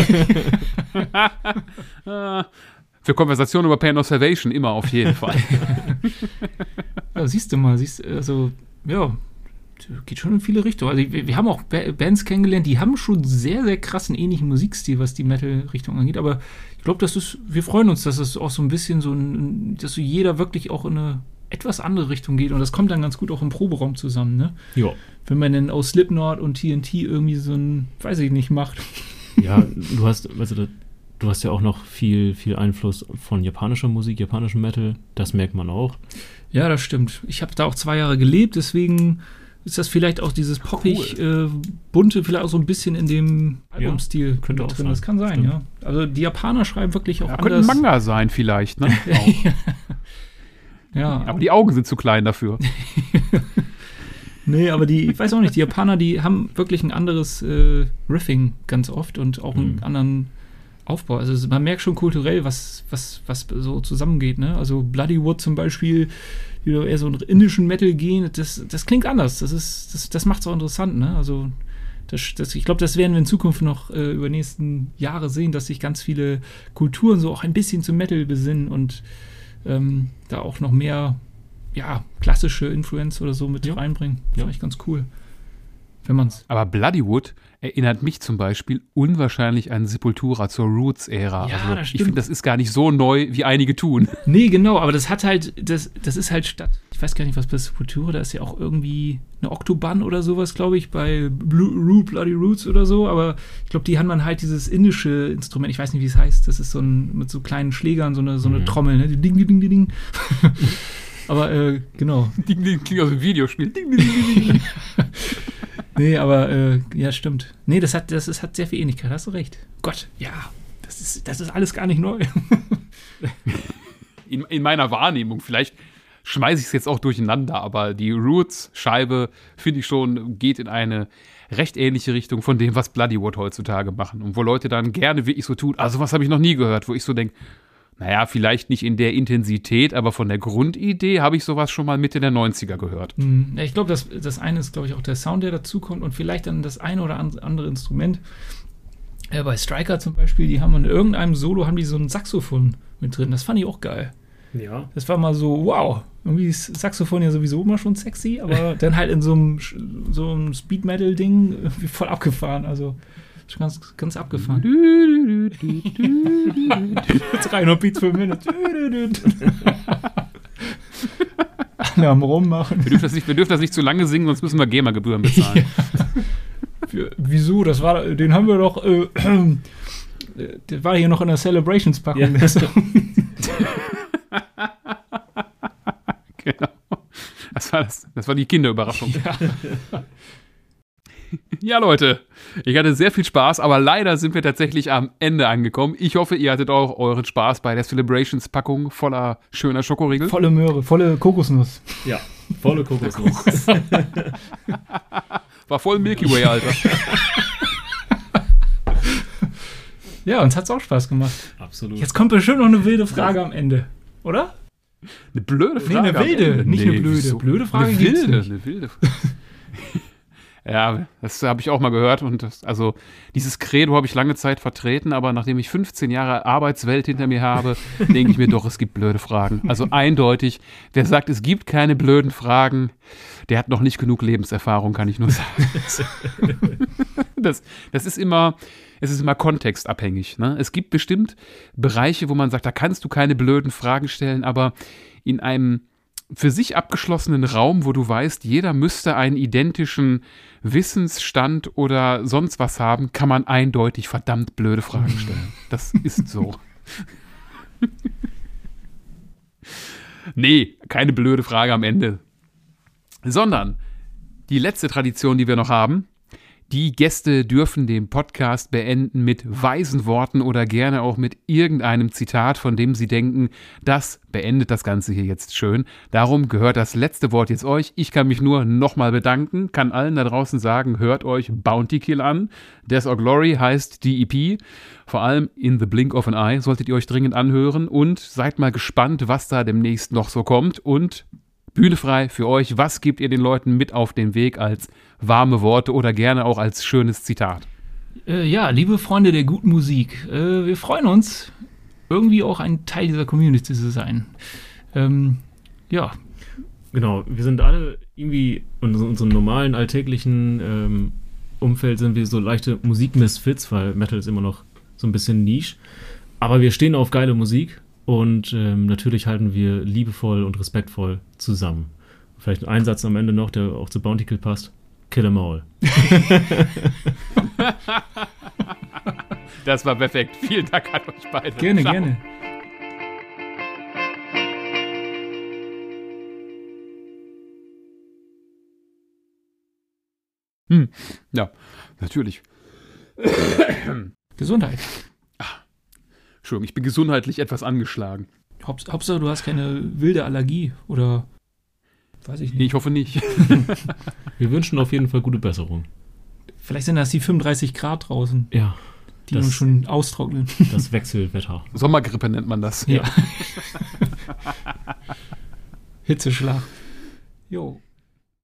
Für Konversationen über Pain of Salvation immer auf jeden Fall. Ja, siehst du mal, also, ja, geht schon in viele Richtungen. Also wir haben auch Bands kennengelernt, die haben schon sehr, sehr krassen ähnlichen Musikstil, was die Metal-Richtung angeht, aber ich glaube, wir freuen uns, dass es auch so ein bisschen dass so jeder wirklich auch in eine etwas andere Richtung geht und das kommt dann ganz gut auch im Proberaum zusammen, ne? Ja. Wenn man dann aus Slipknot und TNT irgendwie so ein, weiß ich nicht, macht. Ja, du hast ja auch noch viel Einfluss von japanischer Musik, japanischem Metal, das merkt man auch. Ja, das stimmt. Ich habe da auch 2 Jahre gelebt, deswegen ist das vielleicht auch dieses poppig, bunte, vielleicht auch so ein bisschen in dem Albumstil könnte mit auch drin. sein. Das kann sein, Stimmt. ja. Also die Japaner schreiben wirklich auch Ja, könnte anders. ein Manga sein vielleicht, ne? Ja, Aber die Augen sind zu klein dafür. nee, aber ich weiß auch nicht, die Japaner, die haben wirklich ein anderes Riffing ganz oft und auch einen anderen Aufbau. Also man merkt schon kulturell, was so zusammengeht, ne? Also Bloody Wood zum Beispiel, die doch eher so einen indischen Metal gehen, das klingt anders. Das macht es auch interessant, ne? Also ich glaube, das werden wir in Zukunft noch über die nächsten Jahre sehen, dass sich ganz viele Kulturen so auch ein bisschen zum Metal besinnen und da auch noch mehr klassische Influenz oder so mit reinbringen. Ja. Finde ich ganz cool. Wenn man's. Aber Bloodywood erinnert mich zum Beispiel unwahrscheinlich an Sepultura zur Roots-Ära. Ja, also das ich stimmt. finde, das ist gar nicht so neu, wie einige tun. Nee, genau, aber das hat halt, das ist halt statt, ich weiß gar nicht, was bei Sepultura, da ist ja auch irgendwie eine Octoban oder sowas, glaube ich, bei Bloody Roots oder so, aber ich glaube, die haben dann halt dieses indische Instrument, ich weiß nicht, wie es heißt, das ist so mit so kleinen Schlägern, so eine Trommel, ne? Ding, ding, ding, ding. Aber, genau. Ding, ding, klingt aus dem Videospiel. Ding, ding, ding, ding. Nee, aber, ja, stimmt. Nee, das hat sehr viel Ähnlichkeit, hast du recht. Gott, ja, das ist alles gar nicht neu. In meiner Wahrnehmung, vielleicht schmeiße ich es jetzt auch durcheinander, aber die Roots-Scheibe, finde ich schon, geht in eine recht ähnliche Richtung von dem, was Bloodywood heutzutage machen. Und wo Leute dann gerne wirklich so tun, also was habe ich noch nie gehört, wo ich so denke, naja, vielleicht nicht in der Intensität, aber von der Grundidee habe ich sowas schon mal Mitte der 90er gehört. Ja, ich glaube, das eine ist, glaube ich, auch der Sound, der dazukommt und vielleicht dann das eine oder andere Instrument. Bei Striker zum Beispiel, die haben in irgendeinem Solo haben die so ein Saxophon mit drin. Das fand ich auch geil. Ja. Das war mal so, wow, irgendwie ist Saxophon ja sowieso immer schon sexy, aber dann halt in so einem Speed-Metal-Ding irgendwie voll abgefahren. Also schon ganz abgefahren. Jetzt 300 Beats per Minute. Alle am Rummachen. Wir dürfen das nicht zu lange singen, sonst müssen wir GEMA-Gebühren bezahlen. Wieso? Den haben wir doch. Der war hier noch in der Celebrations-Packung. Ja. Genau. Das war die Kinderüberraschung. Ja, Leute, ich hatte sehr viel Spaß, aber leider sind wir tatsächlich am Ende angekommen. Ich hoffe, ihr hattet auch euren Spaß bei der Celebrations-Packung voller schöner Schokoriegel. Volle Möhre, volle Kokosnuss. Ja, volle Kokosnuss. War voll Milky Way, Alter. Ja, uns hat's auch Spaß gemacht. Absolut. Jetzt kommt bestimmt noch eine wilde Frage am Ende, oder? Eine blöde Frage. Nee, eine wilde, nicht eine blöde. wieso? Blöde Frage Eine gibt's wilde, nicht. eine wilde Frage. Ja, das habe ich auch mal gehört und also dieses Credo habe ich lange Zeit vertreten, aber nachdem ich 15 Jahre Arbeitswelt hinter mir habe, denke ich mir doch, es gibt blöde Fragen. Also eindeutig, wer sagt, es gibt keine blöden Fragen, der hat noch nicht genug Lebenserfahrung, kann ich nur sagen. Es ist immer kontextabhängig. Ne? Es gibt bestimmt Bereiche, wo man sagt, da kannst du keine blöden Fragen stellen, aber in einem für sich abgeschlossenen Raum, wo du weißt, jeder müsste einen identischen Wissensstand oder sonst was haben, kann man eindeutig verdammt blöde Fragen stellen. Das ist so. Nee, keine blöde Frage am Ende. Sondern die letzte Tradition, die wir noch haben, die Gäste dürfen den Podcast beenden mit weisen Worten oder gerne auch mit irgendeinem Zitat, von dem sie denken, das beendet das Ganze hier jetzt schön. Darum gehört das letzte Wort jetzt euch. Ich kann mich nur nochmal bedanken, kann allen da draußen sagen, hört euch Bounty Kill an. Death or Glory heißt die EP. Vor allem In the Blink of an Eye solltet ihr euch dringend anhören und seid mal gespannt, was da demnächst noch so kommt. Und Bühne frei für euch. Was gebt ihr den Leuten mit auf den Weg als warme Worte oder gerne auch als schönes Zitat? Ja, liebe Freunde der guten Musik, wir freuen uns, irgendwie auch ein Teil dieser Community zu sein. Ja. Genau, wir sind alle irgendwie in unserem normalen, alltäglichen Umfeld sind wir so leichte Musikmisfits, weil Metal ist immer noch so ein bisschen Niche. Aber wir stehen auf geile Musik. Und natürlich halten wir liebevoll und respektvoll zusammen. Vielleicht ein Satz am Ende noch, der auch zu Bounty Kill passt. Kill 'em all. Das war perfekt. Vielen Dank an euch beide. Gerne, Ciao. gerne. Ja, natürlich. Gesundheit. Entschuldigung, ich bin gesundheitlich etwas angeschlagen. Hauptsache, du hast keine wilde Allergie oder weiß ich Nee, nicht. ich hoffe nicht. Wir wünschen auf jeden Fall gute Besserung. Vielleicht sind das die 35 Grad draußen, Ja, die uns schon austrocknen. das Wechselwetter. Sommergrippe nennt man das. Ja. Hitzeschlag. Jo.